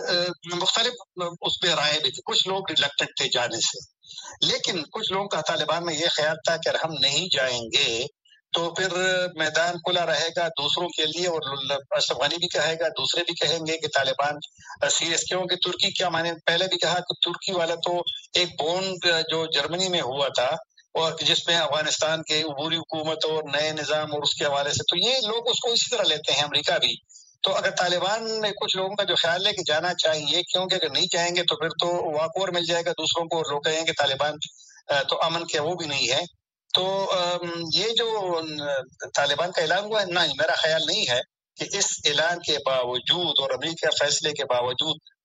[SPEAKER 17] مختلف اس پہ رائے بھی تھی. کچھ لوگ ریلکٹنٹ تھے جانے سے، لیکن کچھ لوگوں کا طالبان میں یہ خیال تھا کہ اگر ہم نہیں جائیں گے تو پھر میدان کھلا رہے گا دوسروں کے لیے. اور اشرف غنی بھی کہے گا، دوسرے بھی کہیں گے کہ طالبان سیریس، کیونکہ ترکی کیا، میں نے پہلے بھی کہا کہ ترکی والا تو ایک بونڈ جو جرمنی میں ہوا تھا اور جس میں افغانستان کے عبوری حکومت اور نئے نظام اور اس کے حوالے سے، تو یہ لوگ اس کو اسی طرح لیتے ہیں، امریکہ بھی. تو اگر طالبان میں کچھ لوگوں کا جو خیال ہے کہ جانا چاہیے، کیونکہ اگر نہیں جائیں گے تو پھر تو واک اوور مل جائے گا دوسروں کو، اور لوگ کہیں گے کہ طالبان تو امن کے وہ بھی نہیں ہے. تو یہ جو طالبان کا اعلان ہوا ہے، نہیں، میرا خیال نہیں ہے کہ اس اعلان کے باوجود اور امریکہ فیصلے کے باوجود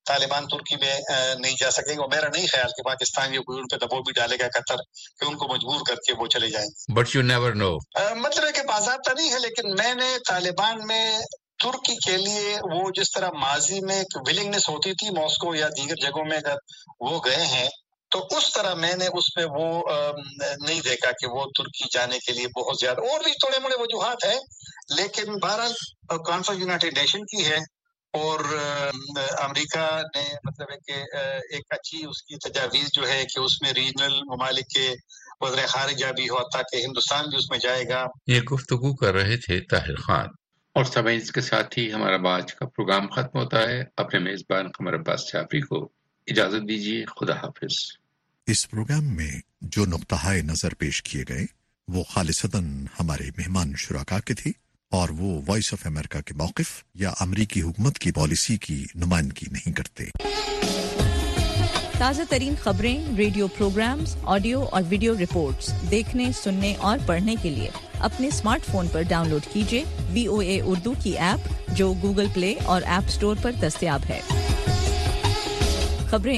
[SPEAKER 17] तालिबान तुर्की में नहीं जा सकेंगे। और मेरा नहीं ख्याल कि पाकिस्तान ये कोई उन पे दबाव भी डालेगा कतर कि उनको मजबूर करके वो चले जाएंगे।
[SPEAKER 15] But you never know.
[SPEAKER 17] मतलब है कि बाज़ाब्ता नहीं है, लेकिन मैंने तालिबान में तुर्की के लिए वो जिस तरह माजी में एक विलिंगनेस होती थी मॉस्को या दीगर जगहों में अगर वो गए हैं तो उस तरह मैंने उसमें वो नहीं देखा कि वो तुर्की जाने के लिए बहुत ज्यादा, और भी थोड़े मोड़े वजूहात है, लेकिन बहरहाल कॉन्फ्रेंस यूनाइटेड नेशन की है और अमेरिका ने मतलब है कि एक अच्छी उसकी तजावीज़ जो है कि उसमें रीजनल ममालिक के वज़ीर ख़ारिजा भी हो ताकि हिंदुस्तान भी उसमें जाएगा।
[SPEAKER 15] ये गुफ्तगू कर रहे थे ताहिर खान। और सब इसके साथ ही हमारा आज का प्रोग्राम खत्म होता है। अपने मेजबान कमर अब्बास जाफरी को इजाजत दीजिए। खुदा हाफिज।
[SPEAKER 1] इस प्रोग्राम में जो नुक्ताए नजर पेश किए गए वो खालिसतन हमारे मेहमान शुराका के थे और वो वॉइस ऑफ अमेरिका के मौक़िफ़ या अमरीकी हुकूमत की पॉलिसी की नुमाइंदगी नहीं करते।
[SPEAKER 18] ताज़ा तरीन खबरें, रेडियो प्रोग्राम्स, ऑडियो और वीडियो रिपोर्ट्स देखने, सुनने और पढ़ने के लिए अपने स्मार्टफोन पर डाउनलोड कीजिए VOA उर्दू की ऐप जो गूगल प्ले और ऐप स्टोर पर दस्तयाब है। खबरें